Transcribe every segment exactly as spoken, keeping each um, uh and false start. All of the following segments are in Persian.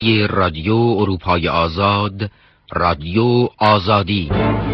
رادیو اروپای آزاد، رادیو آزادی.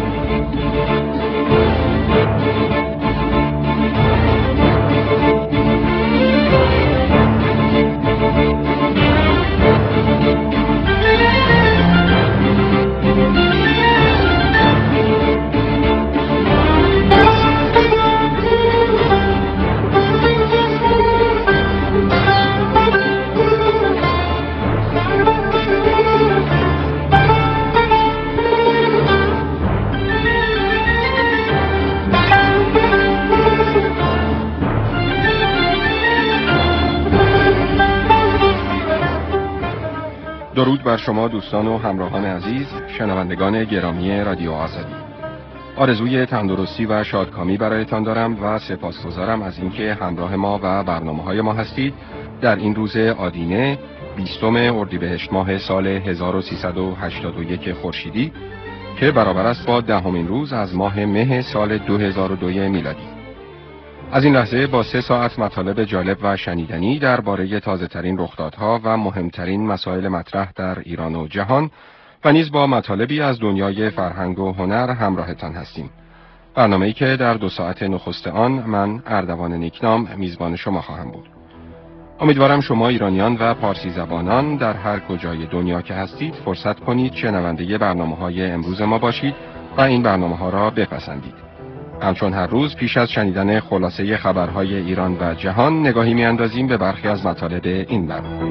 درود بر شما دوستان و همراهان عزیز، شنوندگان گرامی رادیو آزادی. آرزوی تندرستی و شادکامی برایتان دارم و سپاسگزارم از اینکه همراه ما و برنامه‌های ما هستید در این روز آدینه بیستم اردیبهشت ماه سال هزار و سیصد و هشتاد و یک خورشیدی که برابر است با دهمین روز از ماه مه سال دو هزار و دو میلادی. از این لحظه با سه ساعت مطالب جالب و شنیدنی درباره تازه‌ترین رخدادها و مهمترین مسائل مطرح در ایران و جهان و نیز با مطالبی از دنیای فرهنگ و هنر همراهتان هستیم. برنامه‌ای که در دو ساعت نخست آن من اردوان نیکنام میزبان شما خواهم بود. امیدوارم شما ایرانیان و پارسی زبانان در هر کجای دنیا که هستید فرصت کنید شنونده برنامه‌های امروز ما باشید و این برنامه‌ها را بپسندید. همچون هر روز پیش از شنیدن خلاصه خبرهای ایران و جهان نگاهی می‌اندازیم به برخی از مطالب این برنامه.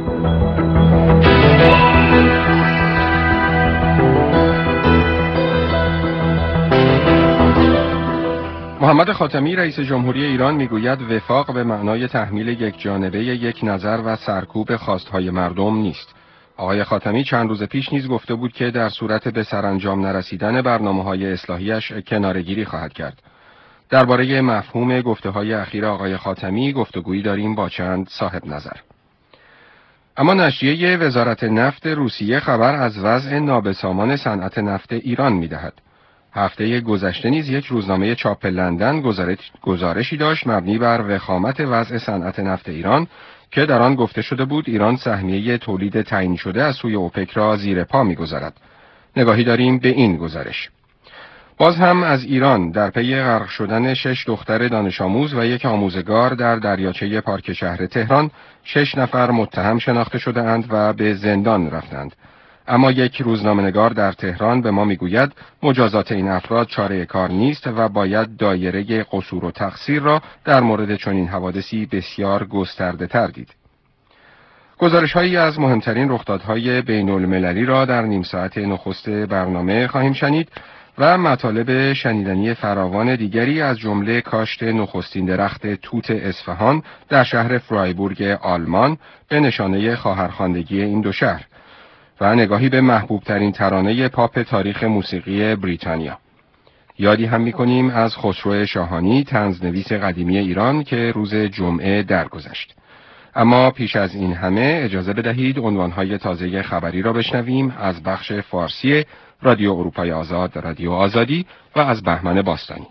محمد خاتمی رئیس جمهوری ایران میگوید وفاق به معنای تحمیل یک جانبه یک نظر و سرکوب خواستهای مردم نیست. آقای خاتمی چند روز پیش نیز گفته بود که در صورت به سرانجام نرسیدن برنامه‌های اصلاحیش کناره‌گیری خواهد کرد. درباره مفهوم گفته‌های اخیر آقای خاتمی گفتگویی داریم با چند صاحب نظر. اما نشریه وزارت نفت روسیه خبر از وضع نابسامان صنعت نفت ایران می‌دهد. هفته گذشته نیز یک روزنامه چاپ لندن گزارشی داشت مبنی بر وخامت وضع صنعت نفت ایران که در آن گفته شده بود ایران سهمیه تولید تعیین شده از سوی اوپک را زیر پا می‌گذارد. نگاهی داریم به این گزارش. باز هم از ایران در پی غرق شدن شش دختر دانش آموز و یک آموزگار در دریاچه پارک شهر تهران شش نفر متهم شناخته شده اند و به زندان رفتند. اما یک روزنامه‌نگار در تهران به ما میگوید مجازات این افراد چاره کار نیست و باید دایره قصور و تقصیر را در مورد چنین حوادثی بسیار گسترده تر دید. گزارش‌هایی از مهمترین رخدادهای بین‌المللی را در نیم ساعت نخست برنامه خواهیم شنید و مطالب شنیدنی فراوان دیگری از جمله کاشت نخستین درخت توت اصفهان در شهر فرایبورگ آلمان به نشانه خواهرخواندگی این دو شهر و نگاهی به محبوب ترین ترانه پاپ تاریخ موسیقی بریتانیا. یادی هم می‌کنیم از خسرو شاهانی طنزنویس قدیمی ایران که روز جمعه درگذشت. اما پیش از این همه اجازه بدهید عنوان‌های تازه خبری را بشنویم از بخش فارسی رادیو اروپای آزاد، رادیو آزادی و از بهمن باستانی.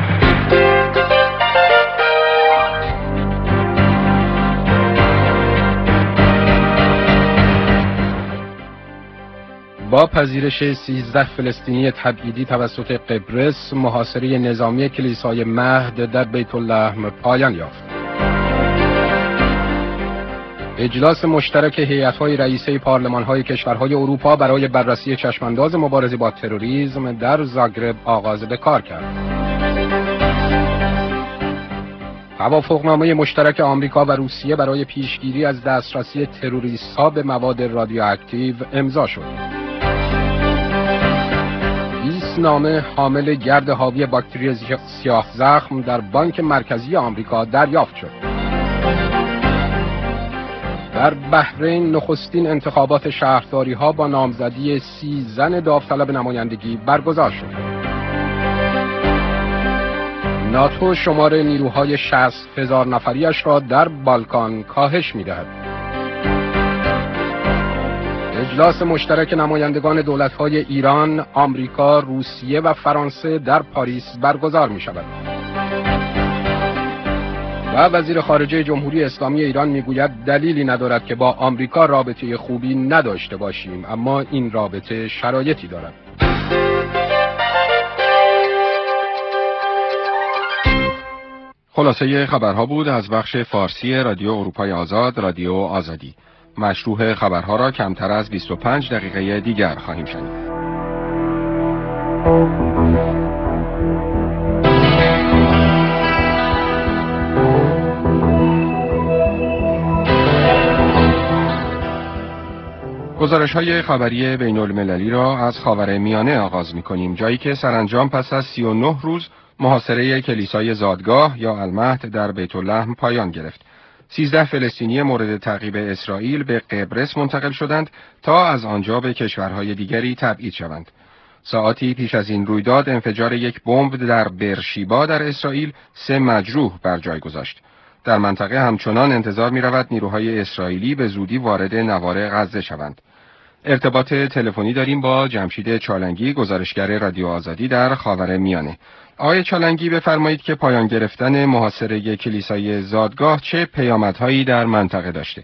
با پذیرش سیزده فلسطینی تبعیدی توسط قبرس، محاصره نظامی کلیسای مهد در بیت اللحم پایان یافت. اجلاس مشترک هیئت‌های رئیسه پارلمان‌های کشورهای اروپا برای بررسی چشمانداز مبارزه با تروریسم در زاگرب آغاز به کار کرد. توافقنامه مشترک آمریکا و روسیه برای پیشگیری از دسترسی تروریست‌ها به مواد رادیواکتیو امضا شد. بیست نامه حامل گرد حاوی باکتری سیاه زخم در بانک مرکزی آمریکا دریافت شد. در بحرین نخستین انتخابات شهرداری ها با نامزدی سی زن داوطلب نمایندگی برگزار شد. ناتو شمار نیروهای شصت هزار نفریش را در بالکان کاهش می دهد. اجلاس مشترک نمایندگان دولت‌های ایران، آمریکا، روسیه و فرانسه در پاریس برگزار می شود. و وزیر خارجه جمهوری اسلامی ایران میگوید دلیلی ندارد که با آمریکا رابطه خوبی نداشته باشیم، اما این رابطه شرایطی دارد. خلاصه خبرها بود از بخش فارسی رادیو اروپای آزاد، رادیو آزادی. مشروح خبرها را کمتر از بیست و پنج دقیقه دیگر خواهیم شنید. گزارش‌های خبری بین‌المللی را از خاورمیانه آغاز می‌کنیم، جایی که سرانجام پس از سی و نه روز محاصره کلیسای زادگاه یا المهد در بیت لحم پایان گرفت. سیزده فلسطینی مورد تعقیب اسرائیل به قبرس منتقل شدند تا از آنجا به کشورهای دیگری تبعید شوند. ساعاتی پیش از این رویداد انفجار یک بمب در برشیبا در اسرائیل سه مجروح بر جای گذاشت. در منطقه همچنان انتظار می‌رود نیروهای اسرائیلی به زودی وارد نوار غزه شوند. ارتباط تلفنی داریم با جمشید چالنگی، گزارشگر رادیو آزادی در خاورمیانه. آقای چالنگی، بفرمایید که پایان گرفتن محاصره کلیسای زادگاه چه پیامدهایی در منطقه داشته؟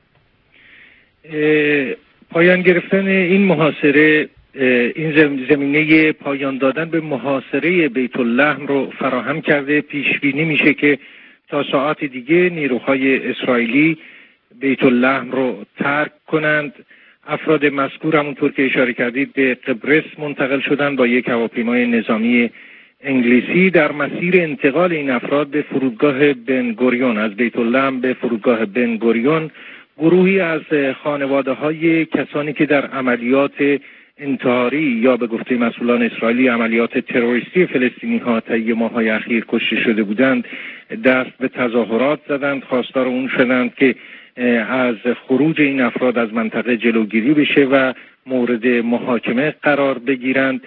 پایان گرفتن این محاصره این زمینه پایان دادن به محاصره بیت اللحم رو فراهم کرده. پیش بینی میشه که تا ساعات دیگه نیروهای اسرائیلی بیت اللحم رو ترک کنند. افراد مذکور همونطور که اشاره کردید به قبرس منتقل شدند با یک هواپیمای نظامی انگلیسی. در مسیر انتقال این افراد به فرودگاه بن گوریون، از بیت اللحم به فرودگاه بن گوریون، گروهی از خانواده های کسانی که در عملیات انتحاری یا به گفته مسئولان اسرائیلی عملیات تروریستی فلسطینی ها طی ماه‌های اخیر کشته شده بودند دست به تظاهرات زدند. خواستار اون شدند که از خروج این افراد از منطقه جلوگیری بشه و مورد محاکمه قرار بگیرند.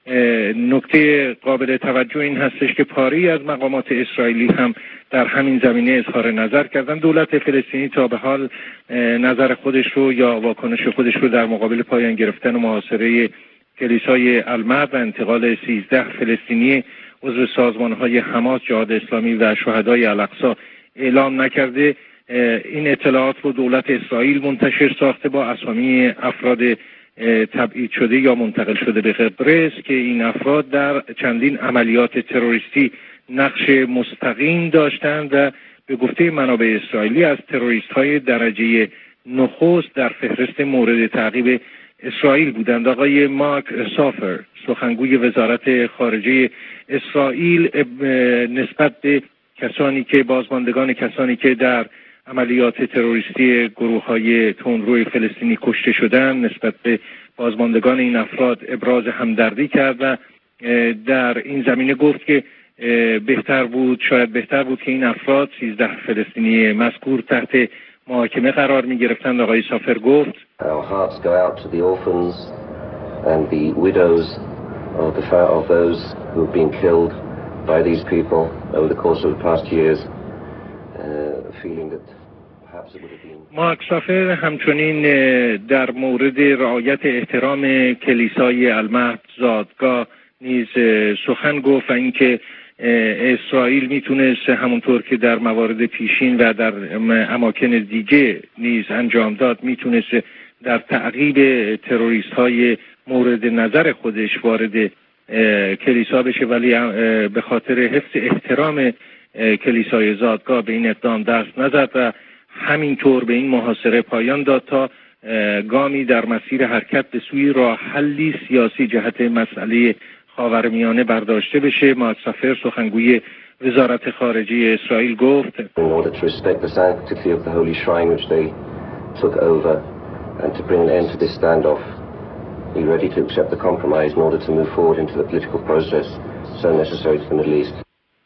نکته قابل توجه این هستش که پاری از مقامات اسرائیلی هم در همین زمینه اظهار نظر کردند. دولت فلسطینی تا به حال نظر خودش رو یا واکنش خودش رو در مقابل پایان گرفتن محاصره کلیسای المهد و انتقال سیزده فلسطینی عضو سازمان‌های حماس، جهاد اسلامی و شهدای الاقصی اعلام نکرده. این اطلاعات رو دولت اسرائیل منتشر ساخته با اسامی افراد تبعید شده یا منتقل شده به قبرس که این افراد در چندین عملیات تروریستی نقش مستقیم داشتند و به گفته منابع اسرائیلی از تروریست های درجه نخست در فهرست مورد تعقیب اسرائیل بودند. آقای مارک سافر، سخنگوی وزارت خارجه اسرائیل، نسبت به کسانی که بازماندگان کسانی که در عملیات تروریستی گروه‌های تندروی فلسطینی کشته شدند، نسبت به بازماندگان این افراد ابراز همدردی کرد و در این زمینه گفت که بهتر بود شاید بهتر بود که این افراد سیزده فلسطینی مذکور تحت محاکمه قرار می گرفتند. آقای سافر گفت Our hearts go out to the orphans and the widows of the of those who have been killed by these people over the course of the past years, uh, feeling that مارک سافر همچنین در مورد رعایت احترام کلیسای المهد زادگاه نیز سخن گفت و اینکه اسرائیل میتونست همونطور که در موارد پیشین و در اماکن دیگه نیز انجام داد میتونست در تعقیب تروریست های مورد نظر خودش وارد کلیسا بشه، ولی به خاطر حفظ احترام کلیسای زادگاه به این اقدام دست نزد و همینطور به این محاصره پایان داد تا گامی در مسیر حرکت به سوی راه حلی سیاسی جهت مسئله خاورمیانه برداشته بشه. مارک سافر، سخنگوی وزارت خارجه اسرائیل، گفت In order to respect the sanctity of the holy shrine which they took over and to bring an end to this standoff, be ready to accept the compromise in order to move forward into the political process so necessary to the Middle East.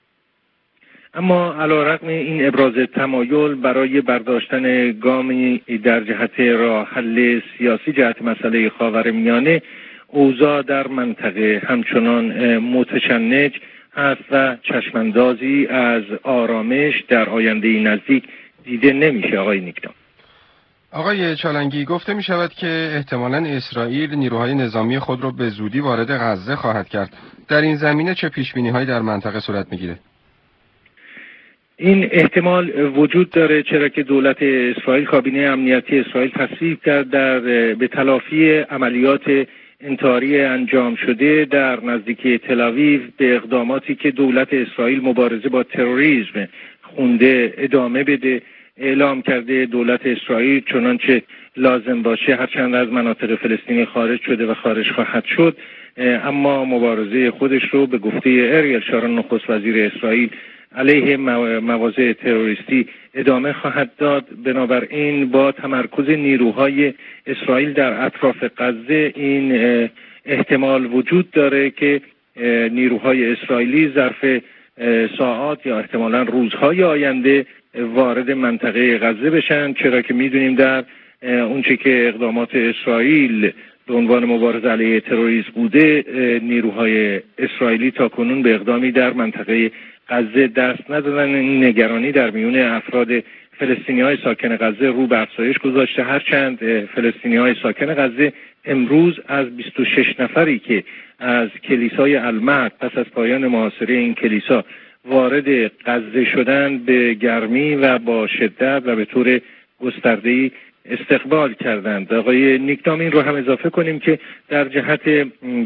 اما علیرغم این ابراز تمایل برای برداشتن گامی در جهت راه حل سیاسی جهت مسئله خاورمیانه، اوضاع در منطقه همچنان متشنج هست و چشماندازی از آرامش در آینده نزدیک دیده نمیشه. آقای نیکدام. آقای چالنگی، گفته می شود که احتمالاً اسرائیل نیروهای نظامی خود را به زودی وارد غزه خواهد کرد. در این زمینه چه پیشبینی هایی در منطقه صورت می گیره؟ این احتمال وجود داره، چرا که دولت اسرائیل، کابینه امنیتی اسرائیل تصویب کرد در به تلافی عملیات انتحاری انجام شده در نزدیکی تل‌آویو به اقداماتی که دولت اسرائیل مبارزه با تروریسم خونده ادامه بده. اعلام کرده دولت اسرائیل چنانچه لازم باشه هرچند از مناطق فلسطینی خارج شده و خارج خواهد شد، اما مبارزه خودش رو به گفته اریل شارون نخست وزیر اسرائیل علیه مواضع تروریستی ادامه خواهد داد. بنابراین با تمرکز نیروهای اسرائیل در اطراف غزه این احتمال وجود داره که نیروهای اسرائیلی ظرف ساعات یا احتمالاً روزهای آینده وارد منطقه غزه بشن، چرا که میدونیم در اونچه که اقدامات اسرائیل به عنوان مبارزه علیه تروریسم بوده، نیروهای اسرائیلی تاکنون به اقدامی در منطقه غزه دست ندادن. این نگرانی در میون افراد فلسطینی‌های ساکن غزه رو به افزایش گذاشته، هرچند فلسطینی‌های ساکن غزه امروز از بیست و شش نفری که از کلیسای المهد پس از پایان محاصره این کلیسا وارد غزه شدن به گرمی و با شدت و به طور گسترده‌ای استقبال کردند. آقای نیکنام این رو هم اضافه کنیم که در جهت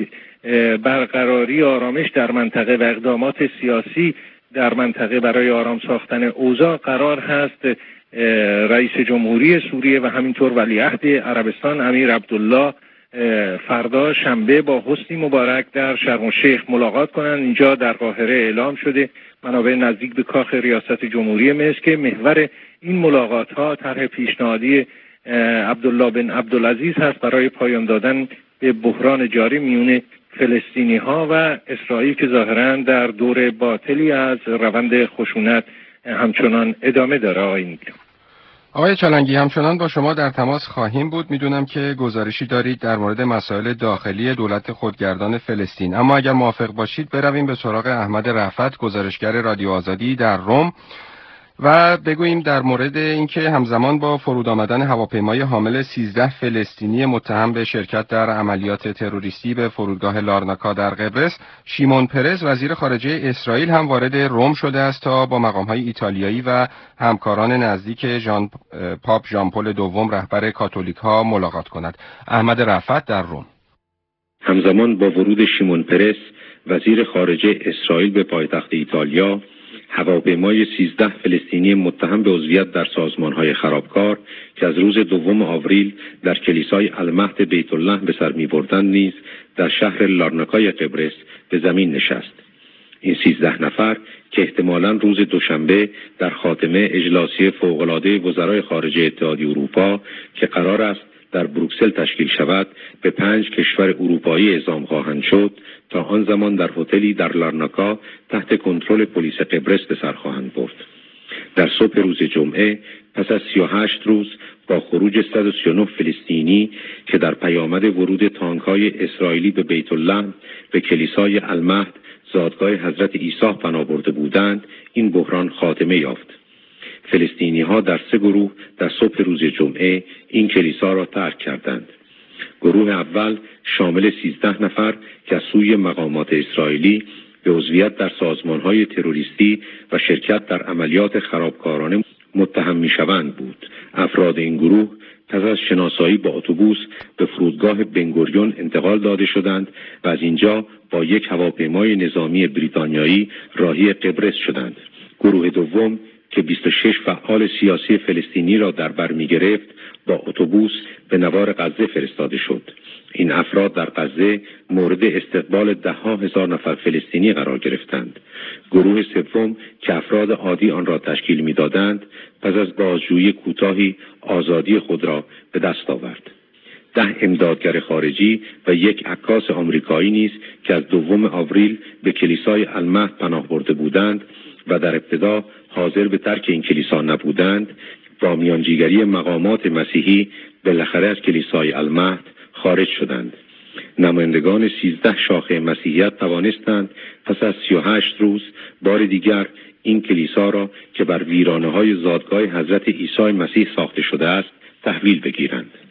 برقراری آرامش در منطقه و اقدامات سیاسی در منطقه برای آرام ساختن اوضاع قرار هست رئیس جمهوری سوریه و همینطور ولیعهد عربستان امیر عبدالله فردا شنبه با حسنی مبارک در شرم الشیخ ملاقات کنند. اینجا در قاهره اعلام شده، منابع نزدیک به کاخ ریاست جمهوری مصر، که محور این ملاقات ها طرح پیشنهادی عبدالله بن عبدالعزیز هست برای پایان دادن به بحران جاری میون فلسطینی ها و اسرائیل که ظاهراً در دور باطلی از روند خشونت همچنان ادامه داره. آقای نیکنام. آقای چالنگی، همچنان با شما در تماس خواهیم بود. میدونم که گزارشی دارید در مورد مسائل داخلی دولت خودگردان فلسطین، اما اگر موافق باشید برویم به سراغ احمد رفعت، گزارشگر رادیو آزادی در روم، و بگوییم در مورد اینکه همزمان با فرود آمدن هواپیمای حامل سیزده فلسطینی متهم به شرکت در عملیات تروریستی به فرودگاه لارناکا در قبرس، شیمون پرز وزیر خارجه اسرائیل هم وارد روم شده است تا با مقام‌های ایتالیایی و همکاران نزدیک ژان پاپ ژان پل دوم رهبر کاتولیک‌ها ملاقات کند. احمد رفعت در روم. همزمان با ورود شیمون پرز وزیر خارجه اسرائیل به پایتخت ایتالیا، هواپیمای سیزده فلسطینی متهم به عضویت در سازمان‌های خرابکار که از روز دوم آوریل در کلیسای المهد بیت الله به سر می‌بردند نیز در شهر لارناکای قبرس به زمین نشست. این سیزده نفر که احتمالاً روز دوشنبه در خاتمه اجلاسی فوق‌العاده وزرای خارجه اتحادیه اروپا که قرار است در بروکسل تشکیل شود به پنج کشور اروپایی اعزام خواهند شد، تا آن زمان در هتلی در لارناکا تحت کنترل پلیس قبرس به سر خواهند برد. در صبح روز جمعه پس از سی و هشت روز با خروج صد و سی و نه فلسطینی که در پیامد ورود تانک‌های اسرائیلی به بیت الله به کلیسای المهد زادگاه حضرت عیسی پناه برده بودند، این بحران خاتمه یافت. فلسطینی ها در سه گروه در صبح روز جمعه این کلیسا را ترک کردند. گروه اول شامل سیزده نفر که از سوی مقامات اسرائیلی به عضویت در سازمان‌های تروریستی و شرکت در عملیات خرابکارانه متهم می‌شوند بود. افراد این گروه پس از شناسایی با اتوبوس به فرودگاه بنگوریون انتقال داده شدند و از اینجا با یک هواپیمای نظامی بریتانیایی راهی قبرس شدند. گروه دوم که بیست و شش فعال سیاسی فلسطینی را در بر می‌گرفت با اتوبوس به نوار غزه فرستاده شد. این افراد در غزه مورد استقبال ده ها هزار نفر فلسطینی قرار گرفتند. گروه سوم که افراد عادی آن را تشکیل می‌دادند پس از بازجویی کوتاهی آزادی خود را به دست آورد. ده امدادگر خارجی و یک عکاس آمریکایی نیز که از دوم آوریل به کلیسای المهد پناه برده بودند و در ابتدا حاضر به ترک این کلیسا نبودند، با میانجیگری مقامات مسیحی بالاخره از کلیسای المهد خارج شدند. نمایندگان سیزده شاخه مسیحیت توانستند پس از سی و هشت روز بار دیگر این کلیسا را که بر ویرانه‌های زادگاه حضرت عیسی مسیح ساخته شده است تحویل بگیرند.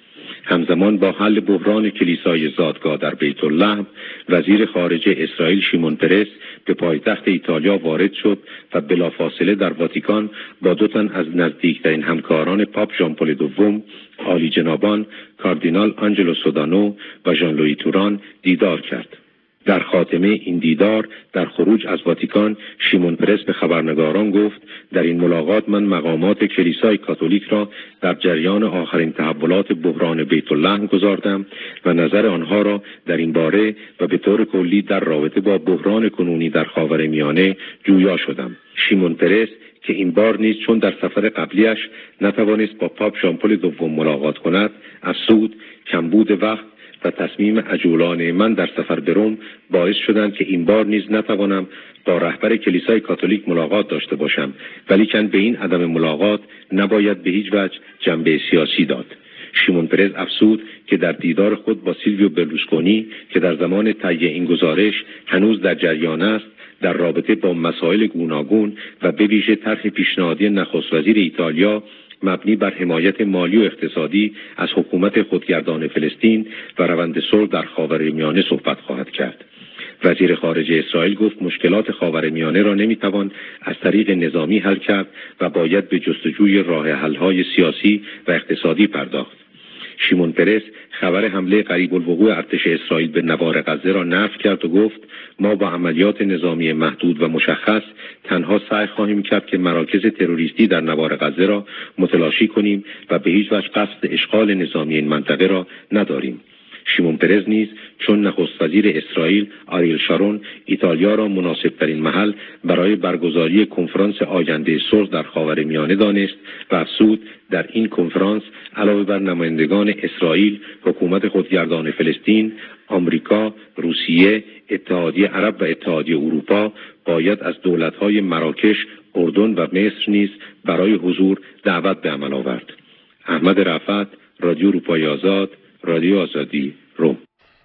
همزمان با حل بحران کلیسای زادگاه در بیت اللحم، وزیر خارجه اسرائیل شیمون پرس به پایتخت ایتالیا وارد شد و بلافاصله در واتیکان با دو تن از نزدیکترین همکاران پاپ ژان پل دوم، عالی جنابان کاردینال آنجلو سودانو و ژان لویی توران دیدار کرد. در خاتمه این دیدار در خروج از واتیکان، شیمون پرس به خبرنگاران گفت در این ملاقات من مقامات کلیسای کاتولیک را در جریان آخرین تحولات بحران بیت اللحم گزاردم و نظر آنها را در این باره و به طور کلی در رابطه با بحران کنونی در خاورمیانه جویا شدم. شیمون پرس که این بار نیز چون در سفر قبلیش نتوانست با پاپ ژان پل دوم ملاقات کند، افزود کمبود وقت و تصمیم عجولانه من در سفر به روم باعث شدند که این بار نیز نتوانم با رهبر کلیسای کاتولیک ملاقات داشته باشم، ولیکن به این عدم ملاقات نباید به هیچ وجه جنبه سیاسی داد. شیمون پرس افزود که در دیدار خود با سیلویو برلوسکونی که در زمان تهیه این گزارش هنوز در جریان است، در رابطه با مسائل گوناگون و به ویژه طرح پیشنهادی نخست وزیر ایتالیا مبنی بر حمایت مالی و اقتصادی از حکومت خودگردان فلسطین و روند صلح در خاورمیانه صحبت خواهد کرد. وزیر خارجه اسرائیل گفت مشکلات خاورمیانه را نمیتوان از طریق نظامی حل کرد و باید به جستجوی راه حل‌های سیاسی و اقتصادی پرداخت. شیمون پرس خبر حمله قریب الوقوع ارتش اسرائیل به نوار غزه را نفی کرد و گفت ما با عملیات نظامی محدود و مشخص تنها سعی خواهیم کرد که مراکز تروریستی در نوار غزه را متلاشی کنیم و به هیچ وجه قصد اشغال نظامی این منطقه را نداریم. شیمون پرس نیز چون نخست وزیر اسرائیل آریل شارون ایتالیا را مناسبترین محل برای برگزاری کنفرانس آینده صلح در خاورمیانه دانست و افزود در این کنفرانس علاوه بر نمایندگان اسرائیل، حکومت خودگردان فلسطین، آمریکا، روسیه، اتحادیه عرب و اتحادیه اروپا باید از دولت‌های مراکش، اردن و مصر نیز برای حضور دعوت به عمل آورد. احمد رفعت، رادیو اروپای آزاد، رادیو آزادی، روم.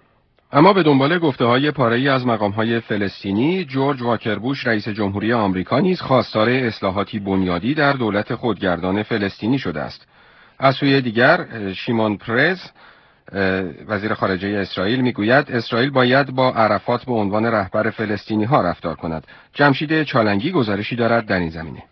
اما به دنبال گفته‌های پاره‌ای از مقام‌های فلسطینی، جورج واکر بوش رئیس جمهوری آمریکا نیز خواستار اصلاحاتی بنیادی در دولت خودگردان فلسطینی شده است. از سوی دیگر شیمون پرس وزیر خارجه اسرائیل میگوید اسرائیل باید با عرفات به عنوان رهبر فلسطینی‌ها رفتار کند. جمشید چالنگی گزارشی دارد در این زمینه.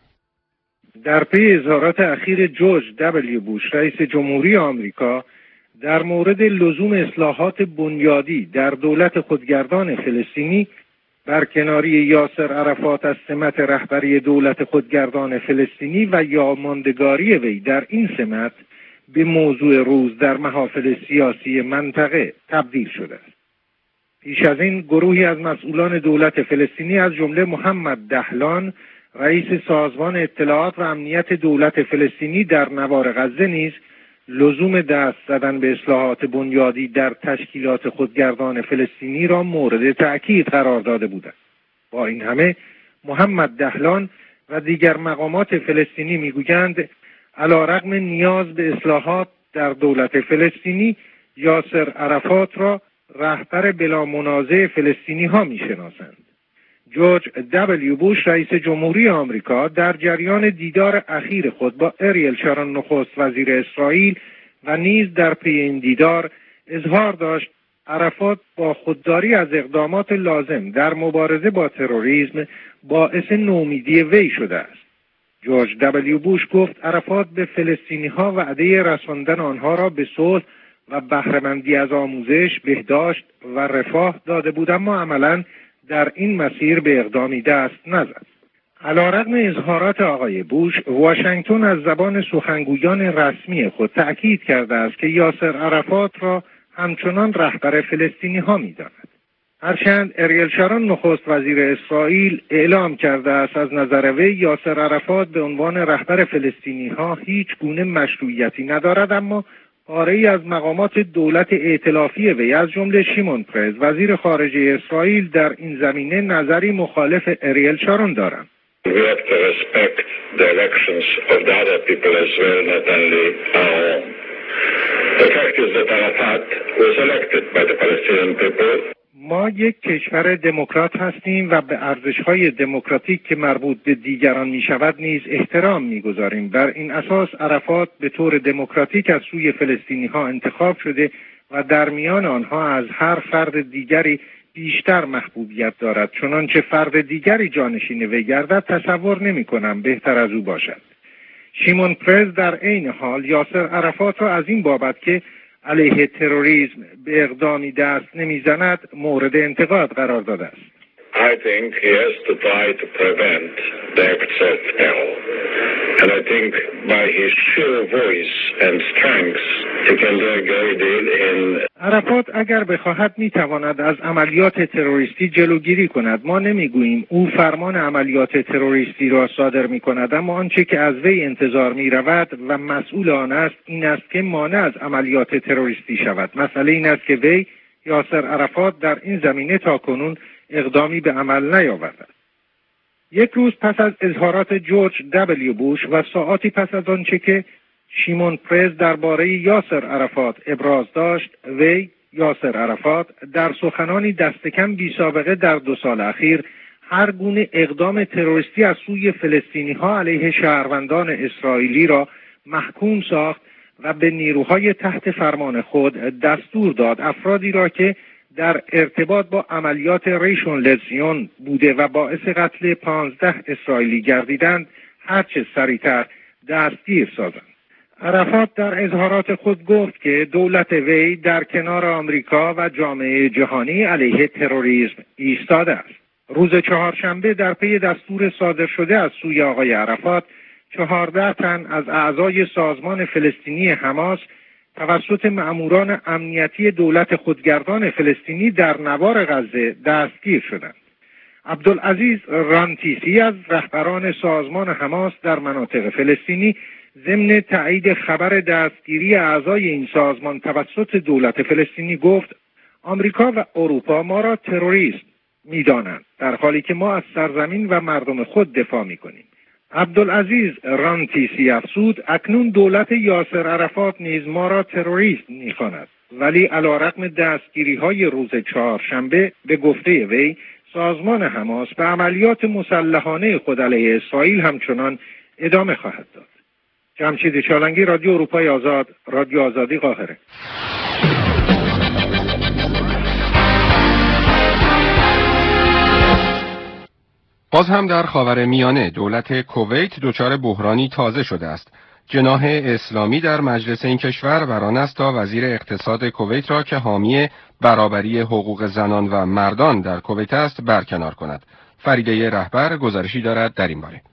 در پی اظهارات اخیر جورج دبلیو بوش رئیس جمهوری آمریکا در مورد لزوم اصلاحات بنیادی در دولت خودگردان فلسطینی، برکناری یاسر عرفات از سمت رهبری دولت خودگردان فلسطینی و یا ماندگاری وی در این سمت به موضوع روز در محافل سیاسی منطقه تبدیل شده است. پیش از این گروهی از مسئولان دولت فلسطینی از جمله محمد دهلان رئیس سازمان اطلاعات و امنیت دولت فلسطینی در نوار غزه نیز لزوم دست زدن به اصلاحات بنیادی در تشکیلات خودگردان فلسطینی را مورد تأکید قرار داده بودند. با این همه محمد دهلان و دیگر مقامات فلسطینی میگویند علیرغم نیاز به اصلاحات در دولت فلسطینی، یاسر عرفات را رهبر بلا منازع فلسطینی ها میشناسند. جورج دبلیو بوش رئیس جمهوری آمریکا در جریان دیدار اخیر خود با اریل شارون نخست وزیر اسرائیل و نیز در پی این دیدار اظهار داشت عرفات با خودداری از اقدامات لازم در مبارزه با تروریسم باعث نومیدی وی شده است. جورج دبلیو بوش گفت عرفات به فلسطینی ها وعده رساندن آنها را به صلح و بهره‌مندی از آموزش، بهداشت و رفاه داده بود، اما عملاً در این مسیر به اقدامی دست نزد. علیرغم اظهارات آقای بوش، واشنگتن از زبان سخنگویان رسمی خود تأکید کرده است که یاسر عرفات را همچنان رهبر فلسطینی ها می داند. هرچند اریل شارون نخست وزیر اسرائیل اعلام کرده است از نظر وی یاسر عرفات به عنوان رهبر فلسطینی ها هیچ گونه مشروعیتی ندارد، اما پاره‌ای از مقامات دولت ائتلافی وی از جمله شیمون پرس وزیر خارجه اسرائیل در این زمینه نظری مخالف اریل شارون دارند. We have to respect the elections of the other people as well, not only our own. The fact is that Arafat was elected by the Palestinian people. ما ما یک کشور دموکرات هستیم و به ارزش‌های دموکراتیک که مربوط به دیگران می‌شود نیز احترام می‌گذاریم. بر این اساس عرفات به طور دموکراتیک از سوی فلسطینی‌ها انتخاب شده و در میان آنها از هر فرد دیگری بیشتر محبوبیت دارد. چنانچه فرد دیگری جانشین وی گردد تصور نمی‌کنم بهتر از او باشد. شیمون پرز در عین حال یاسر عرفات را از این بابت که علیه تروریسم به اقدامی دست نمیزند مورد انتقاد قرار داده است. I think he has to try to prevent the acts of terror. And I think by his sheer voice and strength, he can do a great deal in... عرفات اگر بخواهد میتواند از عملیات تروریستی جلوگیری کند. ما نمیگوییم او فرمان عملیات تروریستی را صادر میکند، اما آنچه که از وی انتظار میرود و مسئول آن است این است که مانع از عملیات تروریستی شود. مسئله این است که وی یاسر عرفات در این زمینه تاکنون اقدامی به عمل نیاورده. یک روز پس از اظهارات جورج دبلیو بوش و ساعاتی پس از آنچه که شیمون پرز درباره یاسر عرفات ابراز داشت، وی یاسر عرفات در سخنانی دست کم بی سابقه در دو سال اخیر هر گونه اقدام تروریستی از سوی فلسطینی ها علیه شهروندان اسرائیلی را محکوم ساخت و به نیروهای تحت فرمان خود دستور داد افرادی را که در ارتباط با عملیات ریشون لزیون بوده و باعث قتل پانزده اسرائیلی گردیدند هرچه سریعتر دستگیر سازند. عرفات در اظهارات خود گفت که دولت وی در کنار آمریکا و جامعه جهانی علیه تروریسم ایستاده است. روز چهارشنبه در پی دستور صادر شده از سوی آقای عرفات چهارده تن از اعضای سازمان فلسطینی حماس توسط مأموران امنیتی دولت خودگردان فلسطینی در نوار غزه دستگیر شدند. عبدالعزیز رانتیسی از رهبران سازمان حماس در مناطق فلسطینی ضمن تایید خبر دستگیری اعضای این سازمان توسط دولت فلسطینی گفت آمریکا و اروپا ما را تروریست می‌دانند در حالی که ما از سرزمین و مردم خود دفاع می‌کنیم. عبدالعزیز رانتیسی افزود اکنون دولت یاسر عرفات نیز ما را تروریست می‌خواند، ولی علیرغم دستگیری‌های روز چهارشنبه به گفته وی سازمان حماس به عملیات مسلحانه خود علیه اسرائیل همچنان ادامه خواهد داد. جمشید چالنگی، رادیو اروپای آزاد، رادیو آزادی، قاهره. باز هم در خاورمیانه دولت کویت دچار بحرانی تازه شده است. جناح اسلامی در مجلس این کشور بر آن است تا وزیر اقتصاد کویت را که حامی برابری حقوق زنان و مردان در کویت است برکنار کند. فریده رهبر گزارشی دارد در این باره.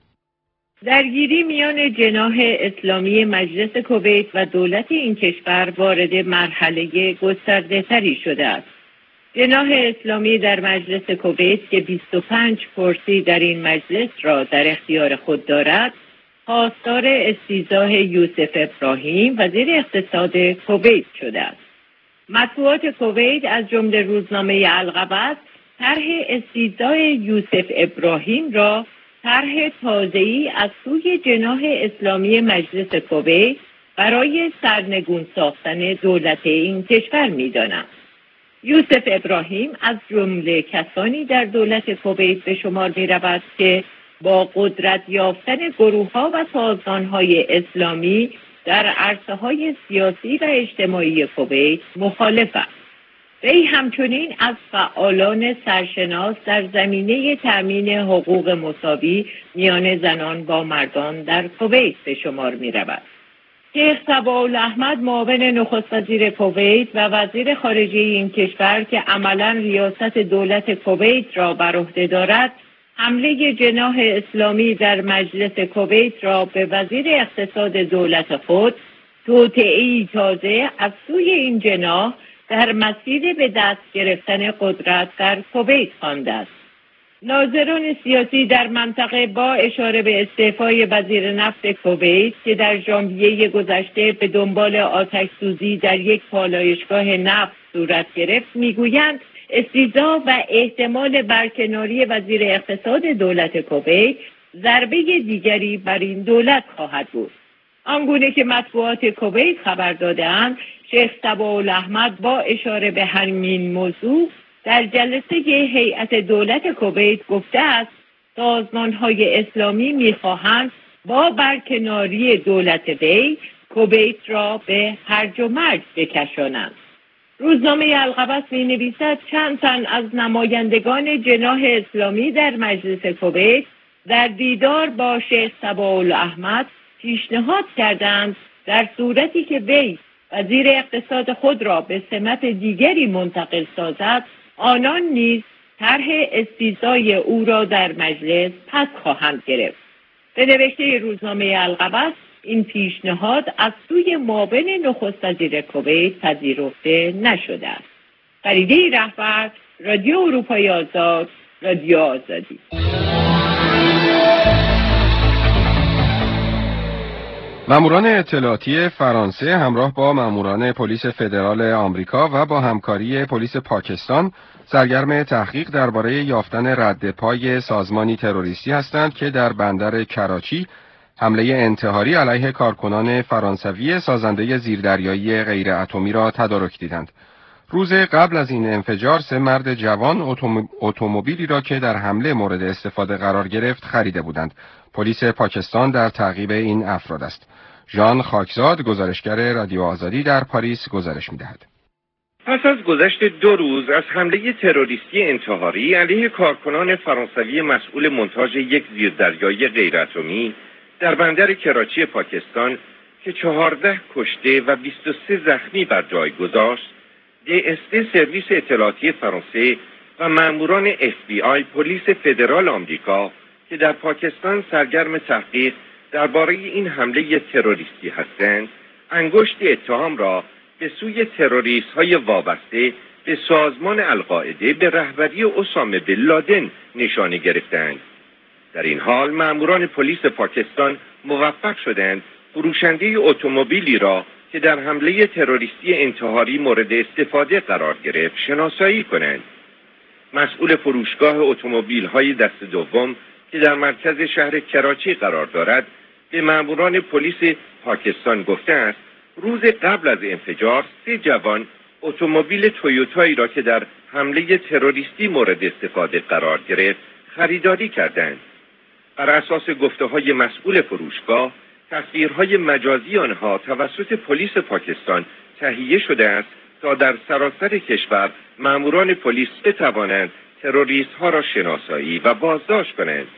درگیری میان جناح اسلامی مجلس کویت و دولت این کشور وارد مرحله گسترده‌تری شده است. جناح اسلامی در مجلس کویت که بیست و پنج کرسی در این مجلس را در اختیار خود دارد، خواستار استیضاح یوسف ابراهیم وزیر اقتصاد کویت شده است. مطبوعات کویت از جمله روزنامه القبض طرح استیضاح یوسف ابراهیم را طرح تازه‌ای از سوی جناح اسلامی مجلس کویت برای سرنگون ساختن دولت این کشور می‌دانند. یوسف ابراهیم از جمله کسانی در دولت کویت به شمار می‌رود که با قدرت یافتن گروه‌ها و سازمان‌های اسلامی در عرصه‌های سیاسی و اجتماعی کویت مخالف است. وی همچنین از فعالان سرشناس در زمینه تأمین حقوق مساوی میان زنان با مردان در کویت به شمار می‌رود. شیخ صباح‌الاحمد معاون نخست وزیر کویت و وزیر خارجه این کشور که عملاً ریاست دولت کویت را بر عهده دارد، حمله جناح اسلامی در مجلس کویت را به وزیر اقتصاد دولت خود توطئه‌ای تازه از سوی این جناح در مسیر به دست گرفتن قدرت در کویت خوانده است. ناظران سیاسی در منطقه با اشاره به استعفای وزیر نفت کویت که در ژانویه گذشته به دنبال آتش سوزی در یک پالایشگاه نفت صورت گرفت میگویند استیضاح و احتمال برکناری وزیر اقتصاد دولت کویت ضربه دیگری بر این دولت خواهد بود. آنگونه که مطبوعات کویت خبر داده‌اند، شیخ صباح‌الاحمد با اشاره به همین موضوع در جلسه هیئت دولت کویت گفته است سازمان‌های اسلامی می‌خواهند با برکناری دولت وی کویت را به هرج و مرج بکشانند. روزنامه القبس می‌نویسد چند تن از نمایندگان جناح اسلامی در مجلس کویت در دیدار با شیخ صباح‌الاحمد پیشنهاد کردند در صورتی که وی وزیر اقتصاد خود را به سمت دیگری منتقل سازد، آنان نیز طرح استیضای او را در مجلس پس خواهند گرفت. به نوشته روزنامه القبس این پیشنهاد از سوی معاون نخست وزیر کویت پذیرفته نشده است. فریده رهبر، رادیو اروپای آزاد، رادیو آزادی. ماموران اطلاعاتی فرانسه همراه با ماموران پلیس فدرال آمریکا و با همکاری پلیس پاکستان سرگرم تحقیق درباره یافتن رد پای سازمانی تروریستی هستند که در بندر کراچی حمله انتحاری علیه کارکنان فرانسوی سازنده زیردریایی غیر اتمی را تدارک دیدند. روز قبل از این انفجار سه مرد جوان اتومبیلی را که در حمله مورد استفاده قرار گرفت خریده بودند. پلیس پاکستان در تعقیب این افراد است. ژان خاکزاد، گزارشگر رادیو آزادی در پاریس گزارش می‌دهد. پس از گذشت دو روز از حمله تروریستی انتحاری علیه کارکنان فرانسوی مسئول مونتاژ یک زیردریایی غیر اتمی در بندر کراچی پاکستان که چهارده کشته و بیست و سه زخمی بر جای گذاشت، دی اس تی سرویس اطلاعاتی فرانسه و ماموران اف بی آی پلیس فدرال آمریکا که در پاکستان سرگرم تحقیق درباره این حمله تروریستی هستند، انگشت اتهام را به سوی تروریست‌های وابسته به سازمان القاعده به رهبری اسامه بن لادن نشانه گرفتند. در این حال ماموران پلیس پاکستان موفق شدند فروشنده اتومبیلی را که در حمله تروریستی انتحاری مورد استفاده قرار گرفت شناسایی کنند. مسئول فروشگاه اتومبیل‌های دست دوم که در مرکز شهر کراچی قرار دارد به ماموران پلیس پاکستان گفته است روز قبل از انفجار سه جوان اتومبیل تویوتایی را که در حمله تروریستی مورد استفاده قرار گرفت خریداری کردند. بر اساس گفته‌های مسئول فروشگاه، تصویرهای مجازی آنها توسط پلیس پاکستان تهیه شده است تا در سراسر کشور ماموران پلیس بتوانند تروریست‌ها را شناسایی و بازداشت کنند.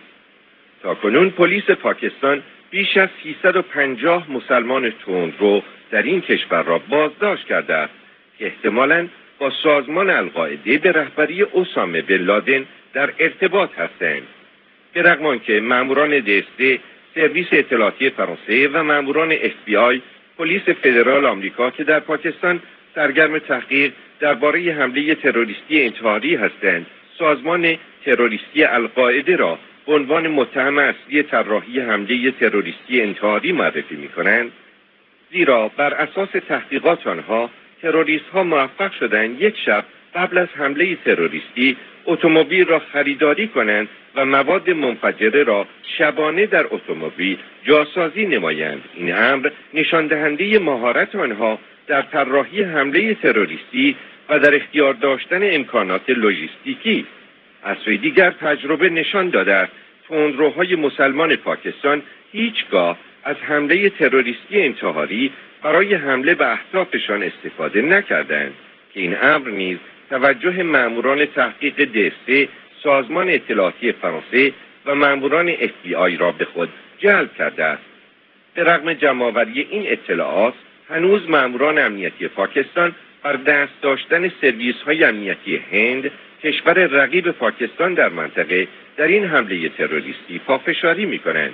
تاکنون پلیس پاکستان بیش از سیصد و پنجاه مسلمان تندرو در این کشور را بازداشت کرده است که احتمالاً با سازمان القاعده به رهبری اسامه بن لادن در ارتباط هستند. به رغم آنکه ماموران دی اس تی سرویس اطلاعاتی فرانسه و ماموران اف بی آی پلیس فدرال آمریکا که در پاکستان سرگرم تحقیق درباره حمله تروریستی انتحاری هستند، سازمان تروریستی القاعده را به عنوان متهم اصلی طراحی حمله تروریستی انتحاری معرفی می‌کنند، زیرا بر اساس تحقیقات آنها تروریست‌ها موفق شدند یک شب قبل از حمله تروریستی اتومبیل را خریداری کنند و مواد منفجره را شبانه در اتومبیل جاسازی نمایند. این امر نشان دهنده مهارت آنها در طراحی حمله تروریستی و در اختیار داشتن امکانات لوجستیکی. از سوی دیگر تجربه نشان داده است تندروهای مسلمان پاکستان هیچگاه از حمله تروریستی انتحاری برای حمله به اهدافشان استفاده نکردند که این امر نیز توجه ماموران تحقیق دی اس تی، سازمان اطلاعاتی فرانسه و ماموران اف بی آی را به خود جلب کرده است. به رغم جمع‌آوری این اطلاعات، هنوز ماموران امنیتی پاکستان بر دست داشتن سرویس‌های امنیتی هند، کشور رقیب پاکستان در منطقه، در این حمله تروریستی پافشاری می‌کنند.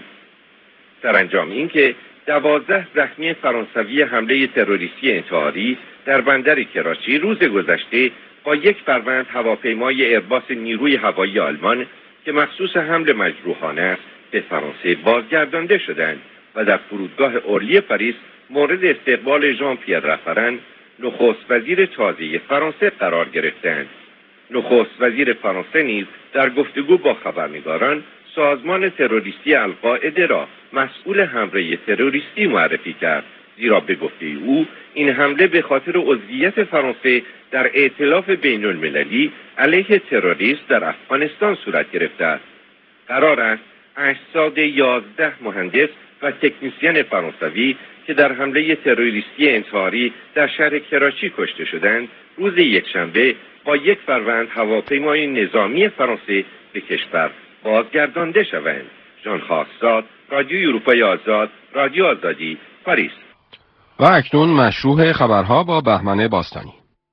سرانجام اینکه دوازده زخمی فرانسوی حمله تروریستی انتحاری در بندر کراچی روز گذشته با یک فروند هواپیمای ایرباس نیروی هوایی آلمان که مخصوص حمل مجروحان است به فرانسه بازگردانده شدند و در فرودگاه اورلی پاریس مورد استقبال ژان پیر رافرن، نخست وزیر تازه فرانسه قرار گرفتند. نخست وزیر فرانسه نیز در گفتگو با خبرنگاران سازمان تروریستی القاعده را مسئول حمله تروریستی معرفی کرد زیرا به گفته او این حمله به خاطر عضویت فرانسه در ائتلاف بین المللی علیه تروریسم در افغانستان صورت گرفته است. قرار است اجساد یازده مهندس و تکنیسین فرانسوی که در حمله تروریستی انتحاری در شهر کراچی کشته شدند، روز یکشنبه با یک فروند هواپیمای نظامی فرانسه به کشور بازگردانده شوند. ژان خاکزاد، رادیو اروپای آزاد، رادیو آزادی، پاریس. و اکنون مشروع خبرها با بهمن باستانی.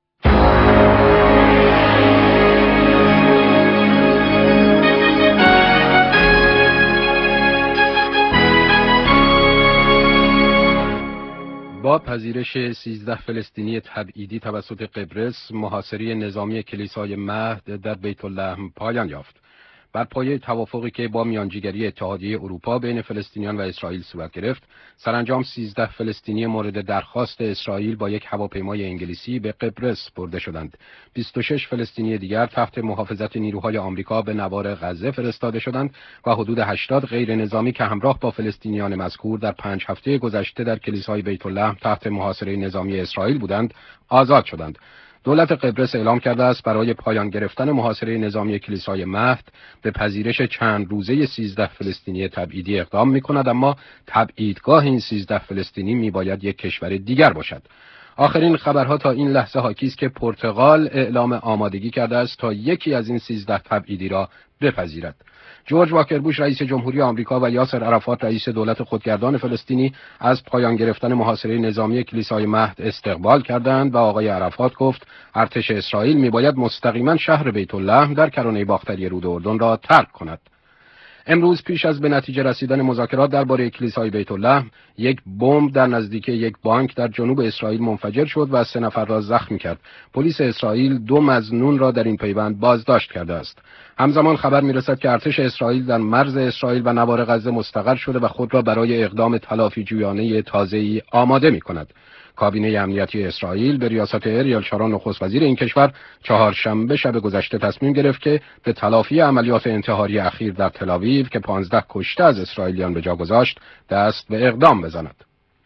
با پذیرش سیزده فلسطینی تبعیدی توسط قبرس، محاصره نظامی کلیسای مهد در بیت لحم پایان یافت. بر پایه توافقی که با میانجیگری اتحادیه اروپا بین فلسطینیان و اسرائیل صورت گرفت، سرانجام سیزده فلسطینی مورد درخواست اسرائیل با یک هواپیمای انگلیسی به قبرس برده شدند. بیست و شش فلسطینی دیگر تحت محافظت نیروهای آمریکا به نوار غزه فرستاده شدند و حدود هشتاد غیر نظامی که همراه با فلسطینیان مذکور در پنج هفته گذشته در کلیسای بیت لحم تحت محاصره نظامی اسرائیل بودند، آزاد شدند. دولت قبرس اعلام کرده است برای پایان گرفتن محاصره نظامی کلیسای مهد به پذیرش چند روزه سیزده فلسطینی تبعیدی اقدام می‌کند، اما تبعیدگاه این سیزده فلسطینی می‌باید یک کشور دیگر باشد. آخرین خبرها تا این لحظه حاکی است که پرتغال اعلام آمادگی کرده است تا یکی از این سیزده تبعیدی را بپذیرد. جورج واکر بوش رئیس جمهوری آمریکا و یاسر عرفات رئیس دولت خودگردان فلسطینی از پایان گرفتن محاصره نظامی کلیسای مهد استقبال کردند و آقای عرفات گفت ارتش اسرائیل میباید مستقیما شهر بیت لحم در کرانه باختری رود اردن را ترک کند. امروز پیش از به نتیجه رسیدن مذاکرات درباره کلیسای بیت لحم، یک بمب در نزدیکی یک بانک در جنوب اسرائیل منفجر شد و سه نفر را زخمی کرد. پلیس اسرائیل دو مظنون را در این پیوند بازداشت کرده است. همزمان خبر میرسد که ارتش اسرائیل در مرز اسرائیل و نوار غزه مستقر شده و خود را برای اقدام تلافی جویانه تازه‌ای آماده می‌کند. کابینه امنیتی اسرائیل به ریاست اریل شارون نخست وزیر این کشور چهارشنبه شب گذشته تصمیم گرفت که به تلافی عملیات انتحاری اخیر در تل‌آویو که پانزده کشته از اسرائیلیان به جا گذاشت دست به اقدام بزند.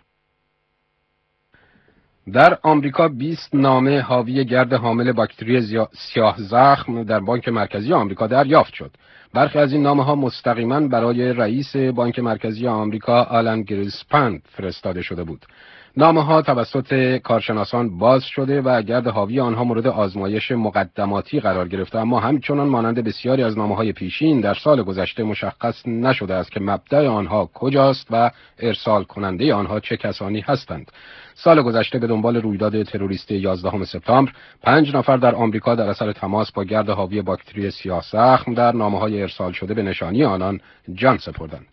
در آمریکا بیست نامه حاوی گرد حامل باکتری سیاه زخم در بانک مرکزی آمریکا دریافت شد. برخی از این نامه‌ها مستقیما برای رئیس بانک مرکزی آمریکا آلن گریسپن فرستاده شده بود. نامه‌ها توسط کارشناسان باز شده و گرد حاوی آنها مورد آزمایش مقدماتی قرار گرفته، اما همچنان مانند بسیاری از نامه‌های پیشین در سال گذشته مشخص نشده است که مبدأ آنها کجاست و ارسال کننده آنها چه کسانی هستند. سال گذشته به دنبال رویداد تروریستی یازدهم سپتامبر، پنج نفر در آمریکا در اثر تماس با گرد حاوی باکتری سیاه زخم در نامه‌های ارسال شده به نشانی آنان جان سپردند.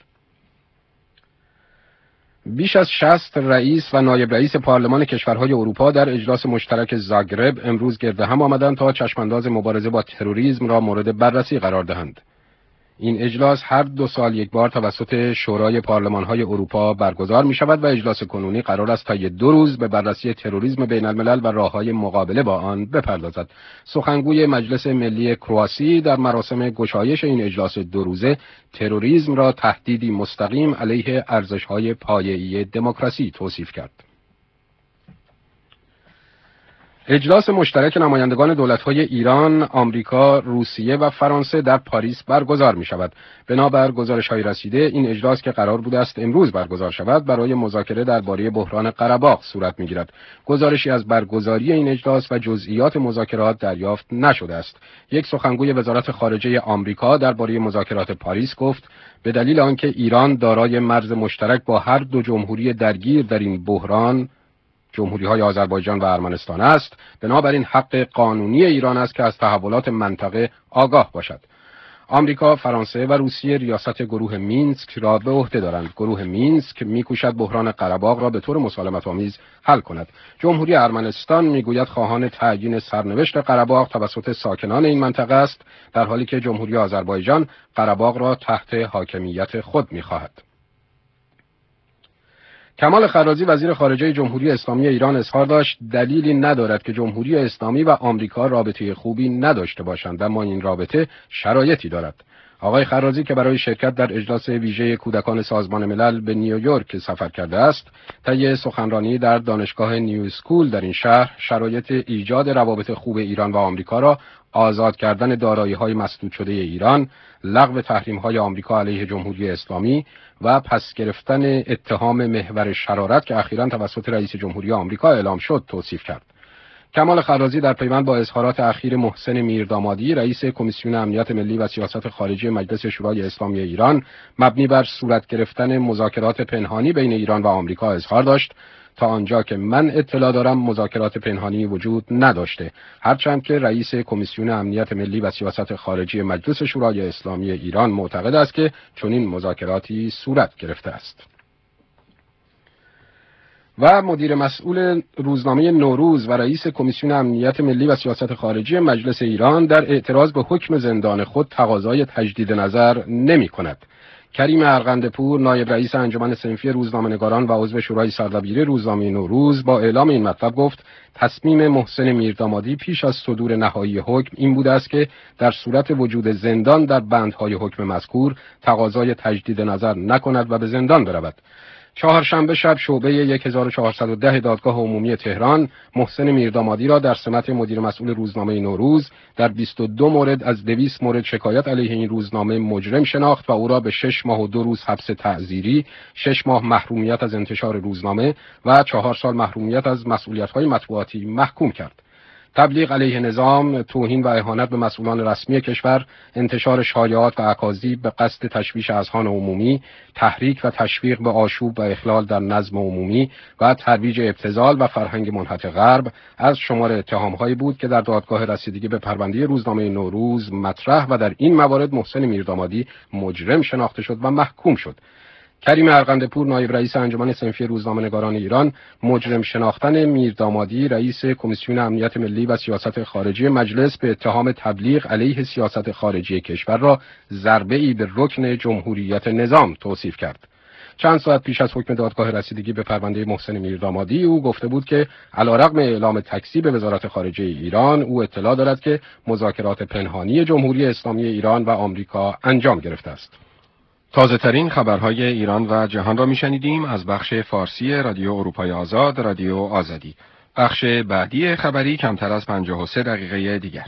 بیش از شصت رئیس و نایب رئیس پارلمان کشورهای اروپا در اجلاس مشترک زاگرب امروز گرد هم آمدند تا چشمانداز مبارزه با تروریسم را مورد بررسی قرار دهند. این اجلاس هر دو سال یک بار توسط شورای پارلمان‌های اروپا برگزار می‌شود و اجلاس کنونی قرار است تا دو روز به بررسی تروریسم بین الملل و راه‌های مقابله با آن بپردازد. سخنگوی مجلس ملی کرواسی در مراسم گشایش این اجلاس دو روزه تروریسم را تهدیدی مستقیم علیه ارزش‌های پایه‌ای دموکراسی توصیف کرد. اجلاس مشترک نمایندگان دولت‌های ایران، آمریکا، روسیه و فرانسه در پاریس برگزار می‌شود. بنابر گزارش‌های رسیده این اجلاس که قرار بوده است امروز برگزار شود، برای مذاکره درباره بحران قره باغ صورت می‌گیرد. گزارشی از برگزاری این اجلاس و جزئیات مذاکرات دریافت نشده است. یک سخنگوی وزارت خارجه آمریکا درباره مذاکرات پاریس گفت: به دلیل آنکه ایران دارای مرز مشترک با هر دو جمهوری درگیر در این بحران، جمهوری‌های آذربایجان و ارمنستان است، بنابراین حق قانونی ایران است که از تحولات منطقه آگاه باشد. آمریکا، فرانسه و روسیه ریاست گروه مینسک را به عهده دارند. گروه مینسک می‌کوشد بحران قره باغ را به طور مسالمت‌آمیز حل کند. جمهوری ارمنستان می‌گوید خواهان تعیین سرنوشت قره باغ توسط ساکنان این منطقه است، در حالی که جمهوری آذربایجان قره باغ را تحت حاکمیت خود می‌خواهد. کمال خرازی وزیر خارجه جمهوری اسلامی ایران اظهار داشت دلیلی ندارد که جمهوری اسلامی و آمریکا رابطه خوبی نداشته باشند، اما این رابطه شرایطی دارد. آقای خرازی که برای شرکت در اجلاس ویژه کودکان سازمان ملل به نیویورک سفر کرده است، طی سخنرانی در دانشگاه نیو اسکول در این شهر شرایط ایجاد روابط خوب ایران و آمریکا را آزاد کردن دارایی‌های مسدود شده ایران، لغو تحریم‌های آمریکا علیه جمهوری اسلامی و پس گرفتن اتهام محور شرارت که اخیراً توسط رئیس جمهوری آمریکا اعلام شد توصیف کرد. کمال خرازی در پیوند با اظهارات اخیر محسن میردامادی رئیس کمیسیون امنیت ملی و سیاست خارجی مجلس شورای اسلامی ایران مبنی بر صورت گرفتن مذاکرات پنهانی بین ایران و آمریکا اظهار داشت تا آنجا که من اطلاع دارم مذاکرات پنهانی وجود نداشته، هرچند که رئیس کمیسیون امنیت ملی و سیاست خارجی مجلس شورای اسلامی ایران معتقد است که چنین مذاکراتی صورت گرفته است. و مدیر مسئول روزنامه نوروز و رئیس کمیسیون امنیت ملی و سیاست خارجی مجلس ایران در اعتراض به حکم زندان خود تقاضای تجدید نظر نمی کند. کریم ارغندپور نایب رئیس انجمن صنفی روزنامه‌نگاران و عضو شورای سردبیر روزنامه نوروز با اعلام این مطلب گفت تصمیم محسن میردامادی پیش از صدور نهایی حکم این بوده است که در صورت وجود زندان در بندهای حکم مذکور تقاضای تجدید نظر نکند و به زندان برود. چهارشنبه شب شعبه هزار و چهارصد و ده دادگاه عمومی تهران محسن میردامادی را در سمت مدیر مسئول روزنامه نوروز در بیست و دو مورد از دویست مورد شکایت علیه این روزنامه مجرم شناخت و او را به شش ماه و دو روز حبس تعزیری، شش ماه محرومیت از انتشار روزنامه و چهار سال محرومیت از مسئولیت‌های مطبوعاتی محکوم کرد. تبلیغ علیه نظام، توهین و اهانت به مسئولان رسمی کشور، انتشار شایعات و اکاذیب به قصد تشویش اذهان عمومی، تحریک و تشویق به آشوب و اخلال در نظم عمومی و ترویج ابتذال و فرهنگ منحط غرب از شمار اتهام‌هایی بود که در دادگاه رسیدگی به پرونده روزنامه نوروز مطرح و در این موارد محسن میردامادی مجرم شناخته شد و محکوم شد. کریم ارغندپور نایب رئیس انجمن صنفی روزنامه‌نگاران ایران مجرم شناختن میردامادی رئیس کمیسیون امنیت ملی و سیاست خارجی مجلس به اتهام تبلیغ علیه سیاست خارجی کشور را ضربه‌ای به رکن جمهوریت نظام توصیف کرد. چند ساعت پیش از حکم دادگاه رسیدگی به پرونده محسن میردامادی او گفته بود که علیرغم اعلام تکذیب وزارت خارجه ایران او اطلاع دارد که مذاکرات پنهانی جمهوری اسلامی ایران و آمریکا انجام گرفته است. تازه ترین خبرهای ایران و جهان را میشنیدیم از بخش فارسی رادیو اروپای آزاد، رادیو آزادی. بخش بعدی خبری کمتر از پنجاه و سه دقیقه دیگر.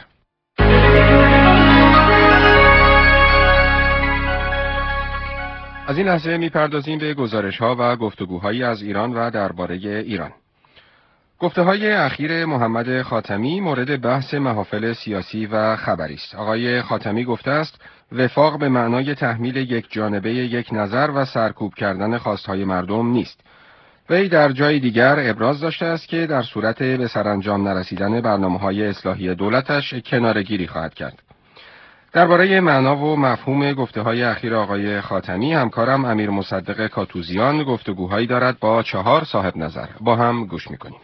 از این لحظه میپردازیم به گزارش‌ها و گفتگوهایی از ایران و درباره ایران. گفته‌های اخیر محمد خاتمی مورد بحث محافل سیاسی و خبری است. آقای خاتمی گفته است وفاق به معنای تحمیل یک جانبه یک نظر و سرکوب کردن خواستهای مردم نیست. وی در جای دیگر ابراز داشته است که در صورت به سرانجام نرسیدن برنامه‌های اصلاحی دولتش کناره‌گیری خواهد کرد. درباره معنا و مفهوم گفته‌های اخیر آقای خاتمی همکارم امیر مصدق کاتوزیان گفتگوهایی دارد با چهار صاحب نظر. با هم گوش می‌کنیم.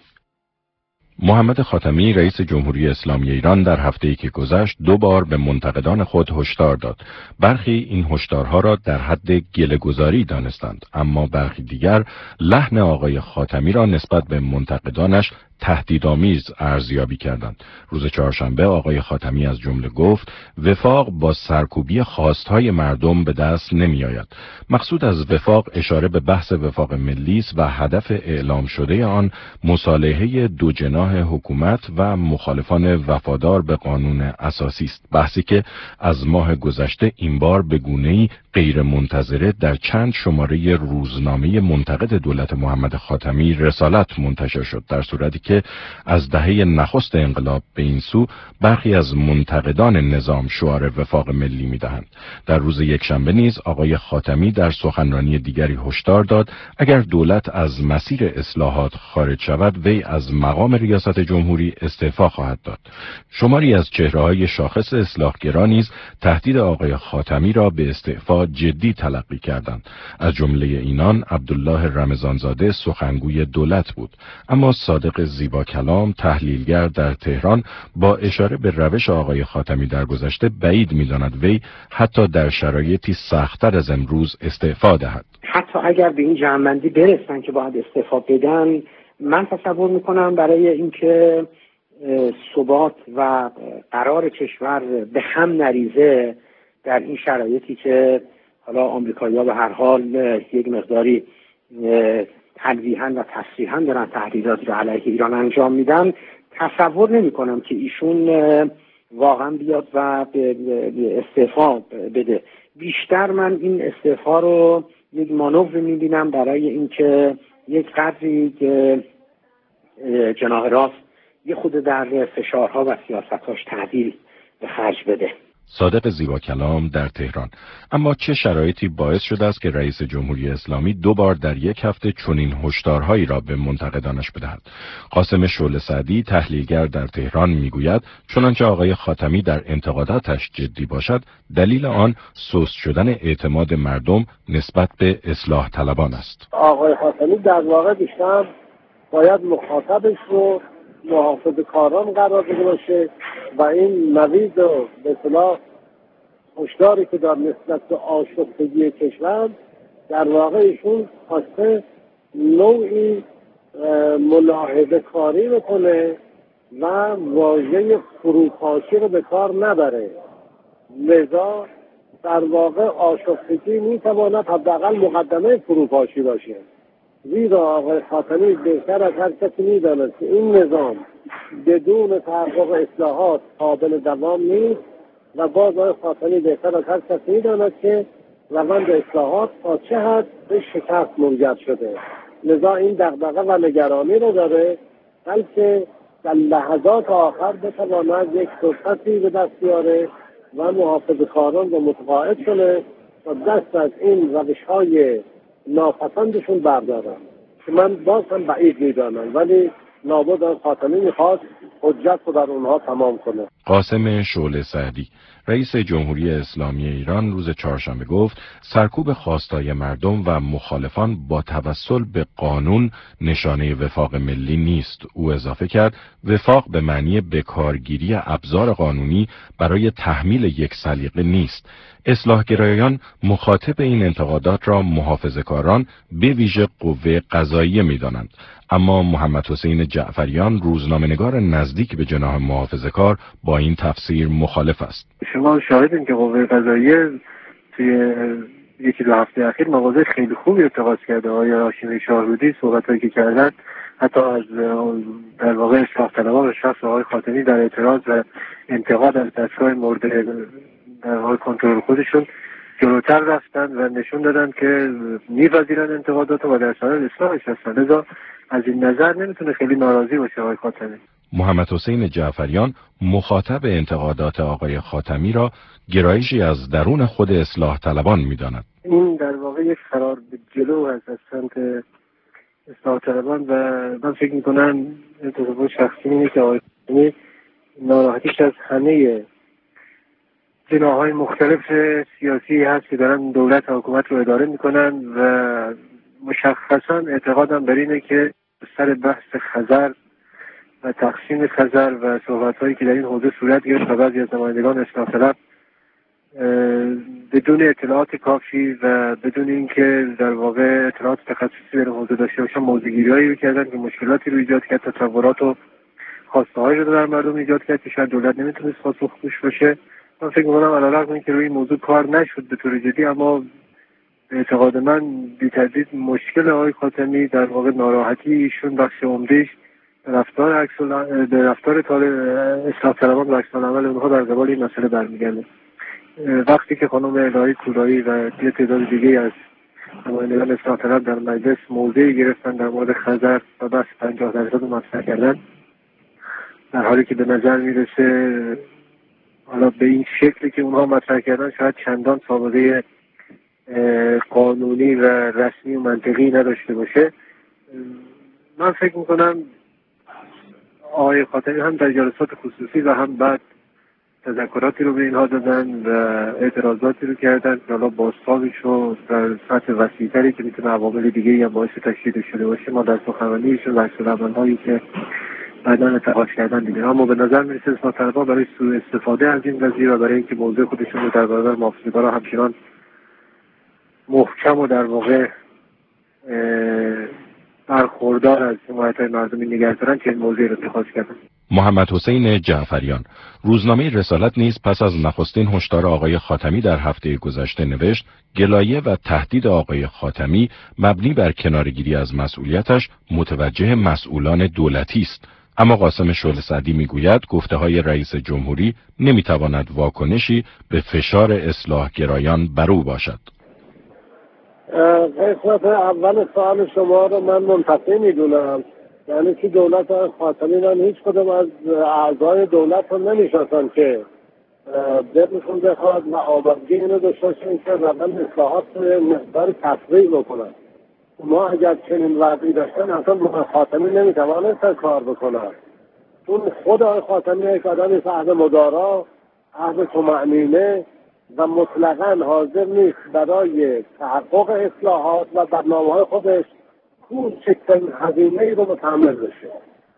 محمد خاتمی رئیس جمهوری اسلامی ایران در هفته‌ای که گذشت دو بار به منتقدان خود هشدار داد. برخی این هشدارها را در حد گله‌گذاری دانستند، اما برخی دیگر لحن آقای خاتمی را نسبت به منتقدانش تهدیدآمیز ارزیابی کردند. روز چهارشنبه آقای خاتمی از جمله گفت وفاق با سرکوبی خواستهای مردم به دست نمی آید. مقصود از وفاق اشاره به بحث وفاق ملی است و هدف اعلام شده آن مصالحه دو جناح حکومت و مخالفان وفادار به قانون اساسی است. بحثی که از ماه گذشته این بار به گونه‌ای غیر منتظره در چند شماره روزنامه منتقد دولت محمد خاتمی رسالت منتشر شد، در صورتی که از دهه نخست انقلاب به این سو برخی از منتقدان نظام شعار وفاق ملی می‌دهند. در روز یکشنبه نیز آقای خاتمی در سخنرانی دیگری هشدار داد اگر دولت از مسیر اصلاحات خارج شود وی از مقام ریاست جمهوری استعفا خواهد داد. شماری از چهره‌های شاخص اصلاحگرا نیز تهدید آقای خاتمی را به استعفا جدی تلقی کردند. از جمله اینان عبدالله رمضانزاده سخنگوی دولت بود، اما صادق زیبا کلام تحلیلگر در تهران با اشاره به روش آقای خاتمی در گذشته بعید می‌داند وی حتی در شرایطی سخت‌تر از امروز استعفا دهد. حتی اگر به این جمع‌بندی برسن که باید استعفا بدن، من تصور می‌کنم برای اینکه ثبات و قرار کشور به هم نریزه در این شرایطی که حالا آمریکایی‌ها به هر حال یک مقداری تلویحاً و تصریحاً دارن تهدیداتی رو علیه ایران انجام میدن، تصور نمی کنم که ایشون واقعا بیاد و به استعفا بده. بیشتر من این استعفا رو یک مانور میبینم برای اینکه یک قدری که جناح راست یه خود در فشارها و سیاستاش تعدیل به خرج بده. صادق زیبا کلام در تهران. اما چه شرایطی باعث شده است که رئیس جمهوری اسلامی دو بار در یک هفته چنین هشدارهایی را به منتقدانش بدهد؟ قاسم شعله سعدی تحلیلگر در تهران میگوید چنانچه آقای خاتمی در انتقاداتش جدی باشد، دلیل آن سست شدن اعتماد مردم نسبت به اصلاح طلبان است. آقای خاتمی در واقع بیشتر باید مخاطبش رو محافظه‌کاران قرار بده باشه و این نوید و به اصطلاح هشداری که در نسبت به آشفتگی کشور در واقع ایشون خواسته نوعی ملاحظه کاری بکنه و واژه فروپاشی رو به کار نبره. لذا در واقع آشفتگی میتواند حداقل مقدمه فروپاشی باشه. زیرا آقای خاتمی بهتر از هر کسی می‌داند که این نظام بدون تحقق اصلاحات قابل دوام نیست و باز آقای خاتمی بهتر از هر کسی می‌داند که روند اصلاحات تا چه حد به شکست منجر شده. لذا این دغدغه و نگرانی رو داره، بلکه در لحظات آخر بتواند یک فرصتی به دست بیاره و محافظه‌کاران رو متقاعد کنه و دست از این روش‌های ناپسندشون بردارن که من باز هم بعید میدانم، ولی لابد آن خاتمی میخواست حجت رو در اونها تمام کنه. قاسم شعله سعدی رئیس جمهوری اسلامی ایران روز چهارشنبه گفت سرکوب خواستای مردم و مخالفان با توسل به قانون نشانه وفاق ملی نیست. او اضافه کرد وفاق به معنی بکارگیری ابزار قانونی برای تحمیل یک سلیقه نیست. اصلاحگرایان مخاطب این انتقادات را محافظه‌کاران به ویژه قوه قضاییه می‌دانند، اما محمد حسین جعفریان روزنامه‌نگار نزدیک به جناح محافظه‌کار با این تفسیر مخالف است. شما شاهدین که قوه قضاییه توی یکی دو هفته اخیر مواضع خیلی خوبی اتخاذ کرده. آقای هاشمی شاهرودی صحبتایی که کردن حتی از در واقع اصلاح طلبان و شخص آقای خاتمی در اعتراض و انتقاد از دستگاه مورد در حال کنترل خودشون جلوتر رفتن و نشون دادن که می‌پذیرن انتقادات و در صدد اصلاحش هستن. لذا از این نظر نمیتونه خیلی ناراضی باشه آقای خاتمی. محمد حسین جعفریان مخاطب انتقادات آقای خاتمی را گرایشی از درون خود اصلاح طلبان می‌داند. این در واقع یک فرار به جلو هست از سمت اصلاح طلبان و من فکر می‌کنم تصور شخصی اینه که آقای خاتمی ناراحتیش از همه جناح‌های مختلف سیاسی هست که دارن دولت و حکومت رو اداره میکنن و مشخصا اعتقادم بر اینه که سر بحث خزر و تقسیم خزر و صحبت‌هایی که در این حوزه صورت گرفت و بعضی از نمایندگان اصلاح طلب بدون اطلاعات کافی و بدون اینکه در واقع اطلاعات تخصصی در حوزه داشته باشن موضوع‌گیری‌هایی رو کردن که مشکلاتی رو ایجاد کرد، تصورات و خواسته‌هایی رو در مردم ایجاد کرد که شاید دولت نمیتونست پاسخگوش باشه. من فکر می‌کنم علیرغم اینکه روی این موضوع کار نشد به طور جدی، اما به اعتقاد من بی‌تردید مشکل آقای خاتمی در واقع ناراحتی ایشون بخش عمده‌اش رفتار عکس به رفتار اصلاح طلبان و عکس العمل اونها در قبال این مسئله برمیگرده. وقتی که خانم الهی کورایی و یه تعداد دیگه از نمایندگان اصلاح طلب در مجلس موضعی گرفتن در مورد خزر و بس پنجاه درصد مطرح کردن، در حالی که به نظر میرسه حالا به این شکلی که اونها مطرح کردن شاید چندان سابقه قانونی و رسمی و منطقی نداشته باشه، من فکر میکنم آقای خاتمی هم در جلسات خصوصی و هم بعد تذکراتی رو به اینها دادن و اعتراضاتی رو کردن که حالا بازتابش رو در سطح وسیع‌تری که میتونه عوامل دیگه هم باعث تشدید شده باشه ما در سخنرانیشون و عکس‌العمل‌هایی که بعداً اتخاذ کردن دیگه. اما به نظر میرسه اصلاح طلبان برای سوء استفاده از این قضیه و برای اینکه موضوع خودشون رو در برابر محافظه‌کارا همچنان محکم و در واقع برخوردار از حمایت‌های مردمی نگه دارن که این موضوع رو اتخاذ کردن. محمد حسین جعفریان. روزنامه رسالت نیز پس از نخستین هشدار آقای خاتمی در هفته گذشته نوشت گلایه و تهدید آقای خاتمی مبنی بر کنارگیری از مسئولیتش متوجه مسئولان دولتی است. اما قاسم شعله سعدی میگوید گفته‌های رئیس جمهوری نمیتواند واکنشی به فشار اصلاح گرایان بر او باشد. قسمت اول سوال شما رو من منتفی میدونم، یعنی که دولت خاتمی من هیچ کدوم از اعضای دولت رو نمیشناسم که دلشون بخواد و آمادگی اینو داشته باشن که روند اصلاحات مقدار تسریع بکنن. ما اگر چنین وضعی داشتن اصلا خاتمی نمیتوانست کار بکنن، چون خود آقای خاتمی یک آدمی است اهل مدارا، اهل طمأنینه و مطلقاً حاضر نیست برای تحقق اصلاحات و برنامه‌های خودش کوچکترین هزینه‌ای رو متحمل بشه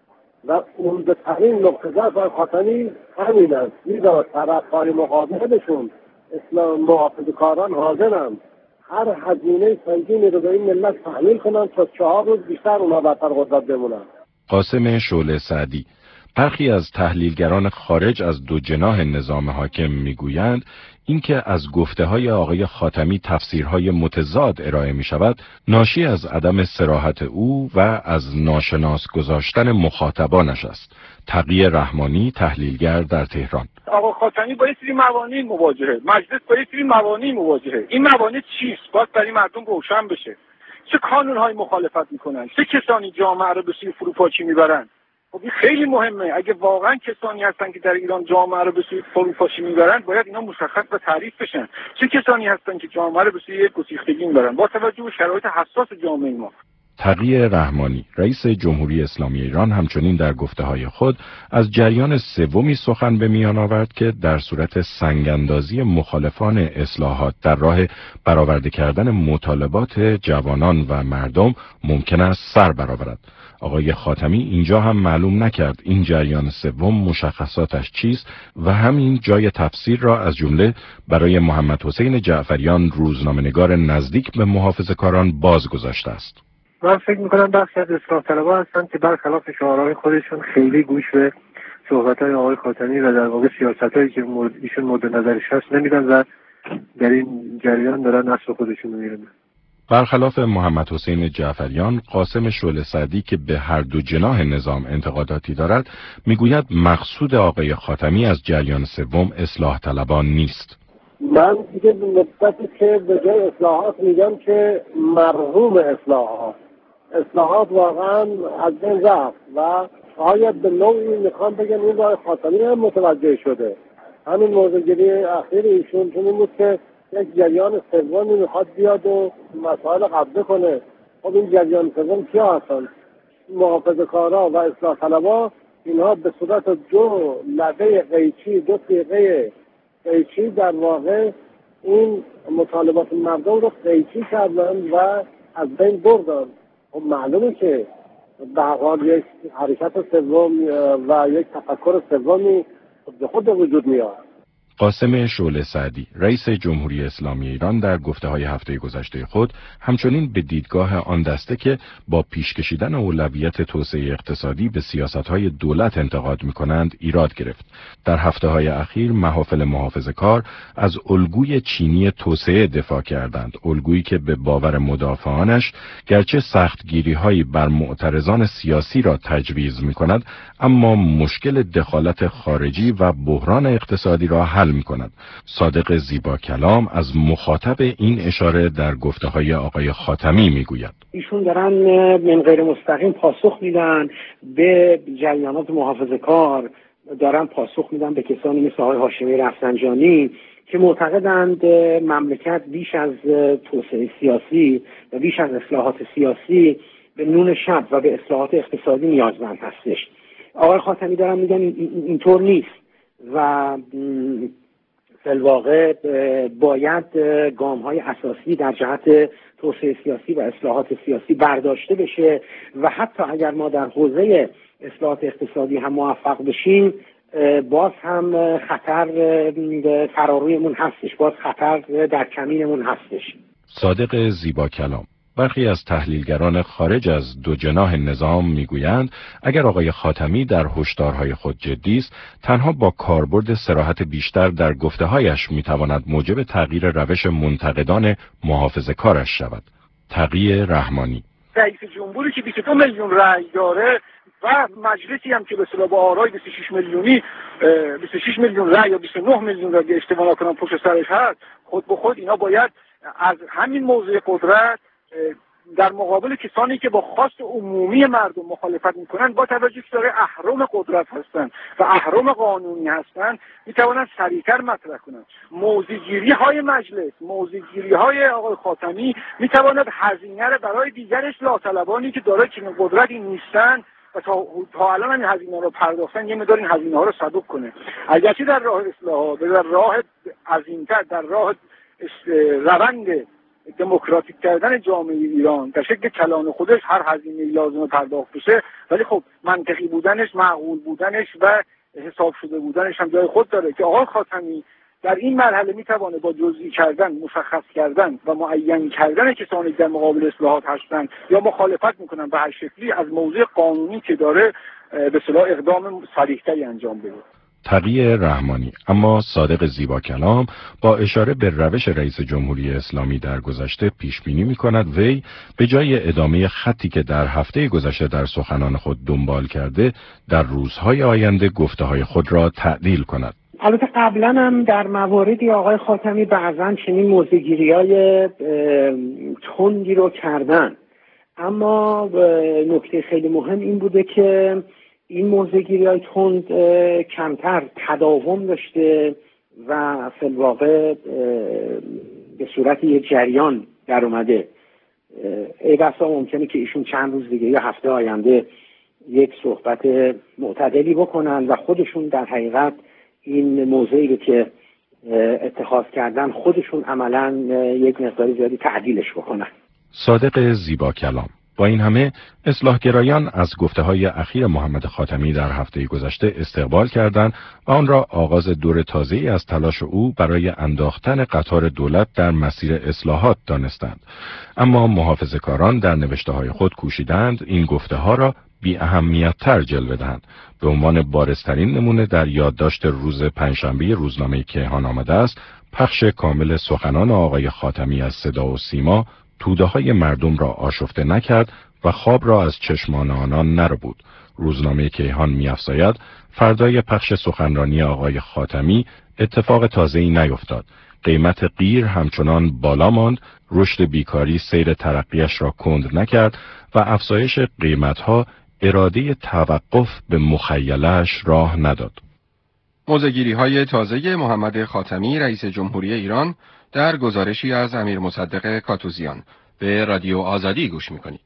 و اون به ترین نقطه ضعف آقای خاتمی همین است. لذا طرف‌های مقابلشون اسلام محافظه‌کاران حاضرند هر هزینه سنگینی رو به این ملت تحمیل کنن تا چهار روز بیشتر اونها برتر قدرت بمونن. قاسم شعله سعدی. برخی از تحلیلگران خارج از دو جناح نظام حاکم میگویند اینکه از گفته‌های آقای خاتمی تفسیرهای متضاد ارائه می شود ناشی از عدم صراحت او و از ناشناس گذاشتن مخاطبانش است. تقی رحمانی، تحلیلگر در تهران. آقا خاتمی با یه سری موانع مواجهه، مجلس با یه سری موانع مواجهه. این موانع چیست؟ باید برای مردم روشن بشه. چه کانون‌های مخالفت میکنن؟ چه کسانی جامعه رو به سوی فروپاشی میبرن؟ خب این خیلی مهمه. اگه واقعا کسانی هستن که در ایران جامعه رو به سوی فروپاشی میبرن باید اینا مشخص و تعریف بشن. چه کسانی هستن که جامعه رو به سوی گسیختگی میبرن با توجه به شرایط حساس جامعه ما؟ تقی رحمانی، رئیس جمهوری اسلامی ایران همچنین در گفته‌های خود از جریان سومی سخن به میان آورد که در صورت سنگ‌اندازی مخالفان اصلاحات در راه برآورده کردن مطالبات جوانان و مردم ممکن است سر برآورد. آقای خاتمی اینجا هم معلوم نکرد این جریان سوم مشخصاتش چیست و همین جای تفسیر را از جمله برای محمد حسین جعفریان روزنامه‌نگار نزدیک به محافظه‌کاران باز گذاشته است. من فکر میکنم بخشی از اصلاح طلبها هستن که برخلاف شعارهای خودشون خیلی گوش به صحبت‌های آقای خاتمی و در واقع سیاستایی که مورد ایشون مورد نظرش هست نمیدن و در این جریان دارن اصل خودشون رو میرن. برخلاف محمد حسین جعفریان، قاسم شعله سعدی که به هر دو جناح نظام انتقاداتی دارد میگوید مقصود آقای خاتمی از جریان سوم اصلاح طلبان نیست. من دیگه مدتی که به جای اصلاحات میگم که مرحوم اصلاحات اصلاحات واقعا از بین رفت و شاید به نوعی میخوام بگم این آقای خاتمی هم متوجه شده. همین موضوعگیری اخیر ایشون چون این بود که یک جریان سومی میخواد بیاد و مسائل قبضه کنه. خب این جریان سوم کیا هستن؟ محافظه‌کارا و اصلاح طلبا. اینها به صورت دو لبه قیچی، دو تیغه قیچی در واقع این مطالبات مردم رو قیچی کردن و از بین بردن. خب معلومه که به هر حال یک حرکت سوم و یک تفکر سومی به خود وجود میاد. قاسم شعله سعدی، رئیس جمهوری اسلامی ایران در گفته‌های هفته گذشته خود همچنین به دیدگاه آن دسته که با پیش کشیدن اولویت توسعه اقتصادی به سیاست‌های دولت انتقاد می‌کنند ایراد گرفت. در هفته‌های اخیر محافل محافظه‌کار از الگوی چینی توسعه دفاع کردند، الگویی که به باور مدافعانش گرچه سختگیری‌هایی بر معترضان سیاسی را تجویز می‌کند، اما مشکل دخالت خارجی و بحران اقتصادی را حل می‌کند. صادق زیبا کلام از مخاطب این اشاره در گفته‌های آقای خاتمی میگوید. ایشون دارن من غیر مستقیم پاسخ میدن به جریانات محافظه‌کار، دارن پاسخ میدن به کسانی مثل آقای هاشمی رفسنجانی که معتقدند مملکت بیش از توسعه سیاسی و بیش از اصلاحات سیاسی به نون شب و به اصلاحات اقتصادی نیازمند هستش. آقای خاتمی دارن میگن اینطور نیست و در واقع باید گام‌های اساسی در جهت توسعه سیاسی و اصلاحات سیاسی برداشته بشه و حتی اگر ما در حوزه اصلاحات اقتصادی هم موفق بشیم باز هم خطر فرارویمون هستش، باز خطر در کمینمون هستش. صادق زیبا کلام، برخی از تحلیلگران خارج از دو جناح نظام میگویند اگر آقای خاتمی در هشدارهای خود جدی است، تنها با کاربرد صراحت بیشتر در گفته‌هایش میتواند موجب تغییر روش منتقدان محافظه‌کارش شود. تقی رحمانی: رئیس جمهوری که بیست و دو میلیون رأی داره و مجلسی هم که به اصطلاح با آرای بیست و شش میلیونی بیست و شش میلیون رأی یا بیست و نه میلیون رأی اشتباه نکنم پشت سرش هست، خود به خود اینا باید از همین موضع قدرت در مقابل کسانی که با خواست عمومی مردم مخالفت میکنن، با توجه که داره اهرم قدرت هستن و اهرم قانونی هستن، میتوانن سریعتر مطرح کنن. موضع‌گیری های مجلس، موضع‌گیری های آقای خاتمی میتواند هزینه رو برای دیگر اصلاح طلبانی که داره چنین قدرتی نیستن و تا, تا الان این هزینه رو پرداختن یه مقدار این هزینه ها رو صدوق کنه. اگرچه در راه اصلاح، در راه عظیم‌تر، در راه روند دموکراتیک کردن جامعه ایران در شکل کلان خودش هر هزینه‌ای لازمه پرداخت بشه، ولی خب منطقی بودنش، معقول بودنش و حساب شده بودنش هم جای خود داره که آقای خاتمی در این مرحله میتوانه با جزئی کردن، مشخص کردن و معین کردن کسانی که در مقابل اصلاحات هستن یا مخالفت میکنن به هر شکلی از موضع قانونی که داره به اصطلاح اقدام صریح‌تری انجام بده. تقی رحمانی: اما صادق زیبا کلام با اشاره به روش رئیس جمهوری اسلامی در گذشته پیش بینی می‌کند وی به جای ادامه خطی که در هفته گذشته در سخنان خود دنبال کرده، در روزهای آینده گفته‌های خود را تعدیل کند. البته قبلا هم در مواردی آقای خاتمی بعضا چنین موضع‌گیری‌های تندی رو کردن، اما نکته خیلی مهم این بوده که این موضع‌گیری‌های تند کمتر تداوم داشته و فی الواقع به صورت یک جریان در اومده. ای بسا ممکنه که ایشون چند روز دیگه یا هفته آینده یک صحبت معتدلی بکنن و خودشون در حقیقت این موضعی رو که اتخاذ کردن خودشون عملاً یک مقدار زیادی تعدیلش بکنن. صادق زیبا کلام: با این همه اصلاحگرایان از گفته‌های اخیر محمد خاتمی در هفته گذشته استقبال کردند و آن را آغاز دور تازه‌ای از تلاش او برای انداختن قطار دولت در مسیر اصلاحات دانستند. اما محافظه‌کاران در نوشته‌های خود کوشیدند این گفته‌ها را بی اهمیت‌تر جلوه دهند. به عنوان بارزترین نمونه در یادداشت روز پنجشنبه روزنامه کیهان آمده است پخش کامل سخنان آقای خاتمی از صدا و سیما توده‌های مردم را آشفته نکرد و خواب را از چشمان آنان نربود. روزنامه کیهان می‌افزاید فردای پخش سخنرانی آقای خاتمی اتفاق تازه‌ای نیفتاد. قیمت غیر همچنان بالا ماند، رشد بیکاری سیر ترقیش را کند نکرد و افزایش قیمت‌ها اراده توقف به مخیله‌اش راه نداد. موضع‌گیری‌های تازه محمد خاتمی رئیس جمهوری ایران در گزارشی از امیر مصدق کاتوزیان. به رادیو آزادی گوش می‌کنید.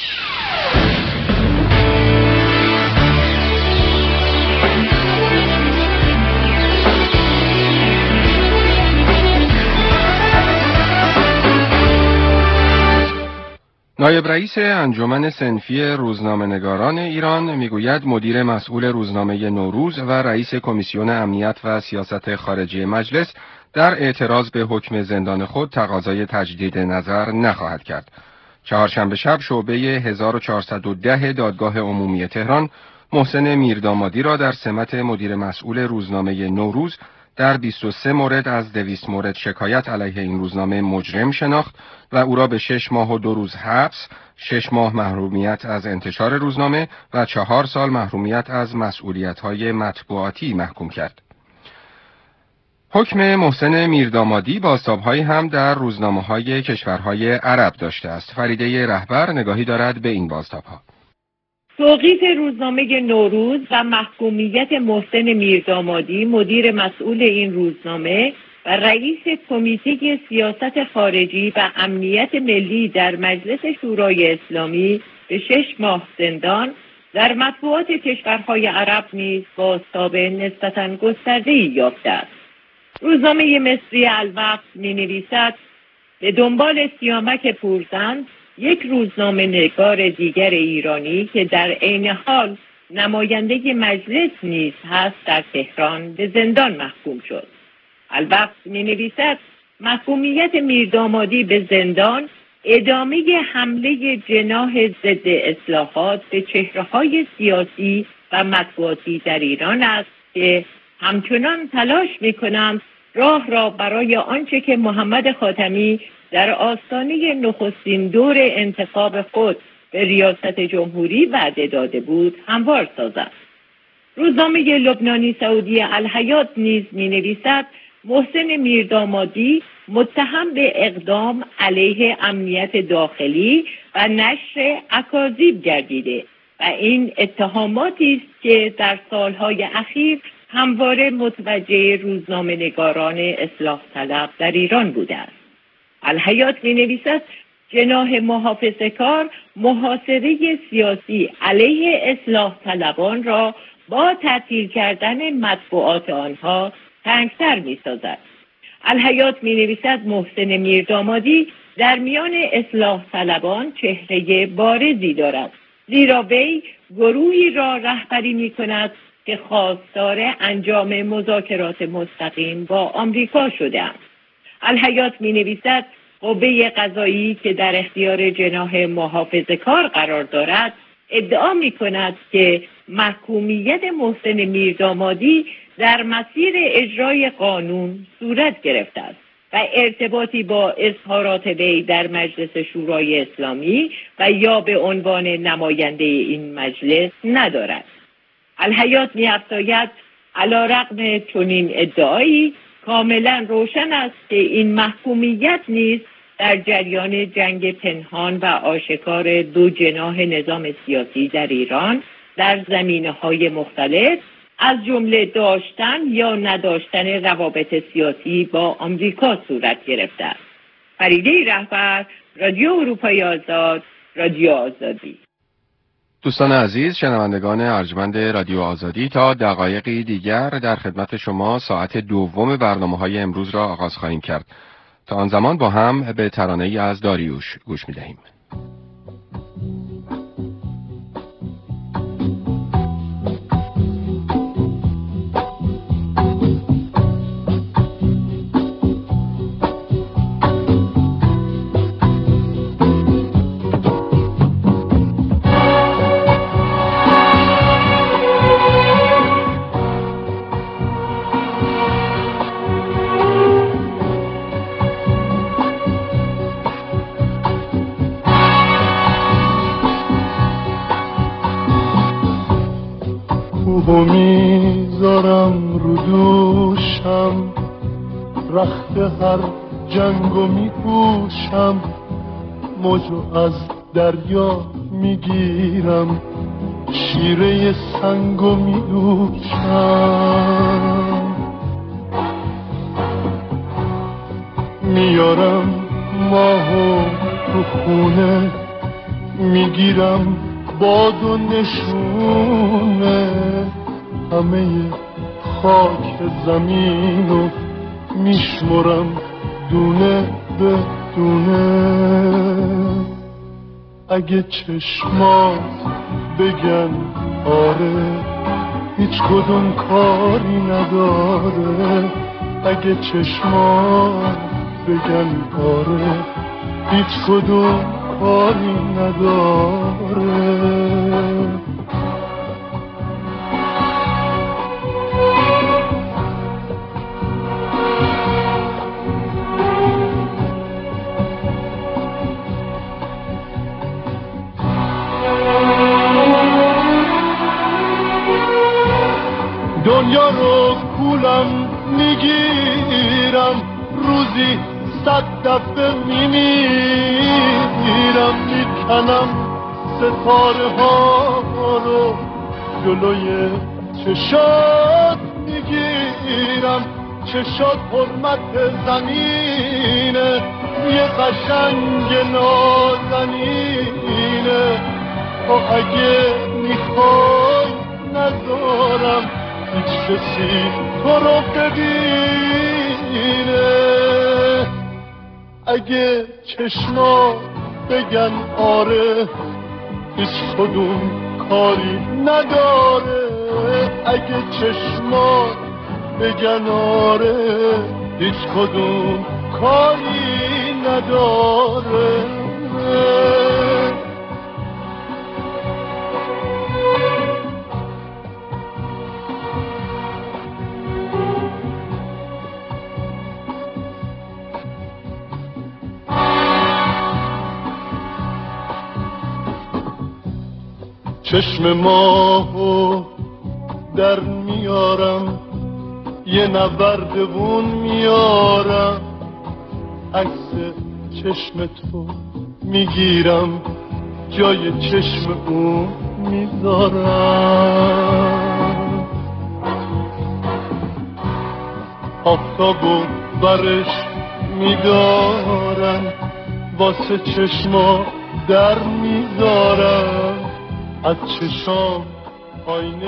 نایب رئیس انجمن صنفی روزنامه‌نگاران ایران میگوید مدیر مسئول روزنامه نوروز و رئیس کمیسیون امنیت و سیاست خارجی مجلس در اعتراض به حکم زندان خود تقاضای تجدید نظر نخواهد کرد. چهارشنبه شب شعبه هزار و چهارصد و ده دادگاه عمومی تهران محسن میردامادی را در سمت مدیر مسئول روزنامه نوروز در بیست و سه مورد از دویست مورد شکایت علیه این روزنامه مجرم شناخت و او را به شش ماه و دو روز حبس، شش ماه محرومیت از انتشار روزنامه و چهار سال محرومیت از مسئولیت‌های مطبوعاتی محکوم کرد. حکم محسن میردامادی بازتاب‌هایی هم در روزنامه‌های کشورهای عرب داشته است. فریده رهبر نگاهی دارد به این بازتاب‌ها. توقیف روزنامه نوروز و محکومیت محسن میردامادی مدیر مسئول این روزنامه و رئیس کمیته سیاست خارجی و امنیت ملی در مجلس شورای اسلامی به شش ماه زندان در مطبوعات کشورهای عرب نیز بازتاب نسبتاً گسترده‌ای یافته است. روزنامه مصری الوقت می‌نویسد به دنبال سیامک پورزن، یک روزنامه نگار دیگر ایرانی که در عین حال نماینده مجلس نیز هست در تهران به زندان محکوم شد. الوقت می‌نویسد محکومیت میردامادی به زندان ادامه حمله جناح ضد اصلاحات به چهره‌های سیاسی و مطبوعاتی در ایران است که همچنان تلاش می‌کنند راه را برای آنچه که محمد خاتمی در آستانه نخستین دور انتخاب خود به ریاست جمهوری وعده داده بود هموار سازد. روزنامه لبنانی سعودی الحیات نیز می‌نویسد محسن میردامادی متهم به اقدام علیه امنیت داخلی و نشر اکاذیب گردیده و این اتهاماتی است که در سالهای اخیر همواره متوجه روزنامه‌نگاران اصلاح طلب در ایران بوده است. الحیات می‌نویسد جناح محافظه‌کار محاصره سیاسی علیه اصلاح طلبان را با تعطیل کردن مطبوعات آنها تنگ‌تر می‌سازد. الحیات می‌نویسد محسن میردامادی در میان اصلاح طلبان چهره بارزی دارد، زیرا وی گروهی را رهبری می‌کند که خواستار انجام مذاکرات مستقیم با آمریکا شده است. الحیات می‌نویسد قوه قضایی که در اختیار جناح محافظه‌کار قرار دارد ادعا می‌کند که محکومیت محسن میردامادی در مسیر اجرای قانون صورت گرفته است و ارتباطی با اظهارات وی در مجلس شورای اسلامی و یا به عنوان نماینده این مجلس ندارد. الحیات می‌افزاید علی‌رغم چنین ادعایی کاملا روشن است که این محکومیت نیز در جریان جنگ پنهان و آشکار دو جناح نظام سیاسی در ایران در زمینه‌های مختلف از جمله داشتن یا نداشتن روابط سیاسی با آمریکا صورت گرفته است. فریده رهبر، رادیو اروپای آزاد، رادیو آزادی. دوستان عزیز، شنوندگان ارجمند رادیو آزادی، تا دقایقی دیگر در خدمت شما ساعت دوم برنامه‌های امروز را آغاز خواهیم کرد. تا آن زمان با هم به ترانه‌ای از داریوش گوش می‌دهیم. و میذارم رو دوشم، رخت هر جنگو میپوشم، موجو از دریا میگیرم، شیره سنگو میدوشم، میارم ماهو تو خونه، میگیرم باد و نشونه، همه خاک زمینو میشمرم دونه به دونه. اگه چشمات بگن آره، هیچ کدوم کاری نداره. اگه چشمات بگن آره، هیچ کدوم کاری نداره. دنیا رو کولم میگیرم، روزی صد دفعه میمیرم، میکنم ستاره ها رو جلوی چشات میگیرم. چشات حرمت زمینه، یه قشنگ نازنینه. اگه میخوای نذارم هیچ کسی تو رو ببینه. اگه چشما بگن آره، هیچ کدوم کاری نداره. اگه چشما بگن آره، هیچ کدوم کاری نداره. چشم ماهو در میارم، یه نبردبون میارم، عکس چشم تو میگیرم، جای چشم اون میذارم. آفتابو برش میدارن، واسه چشما در میذارم، از چشام آینه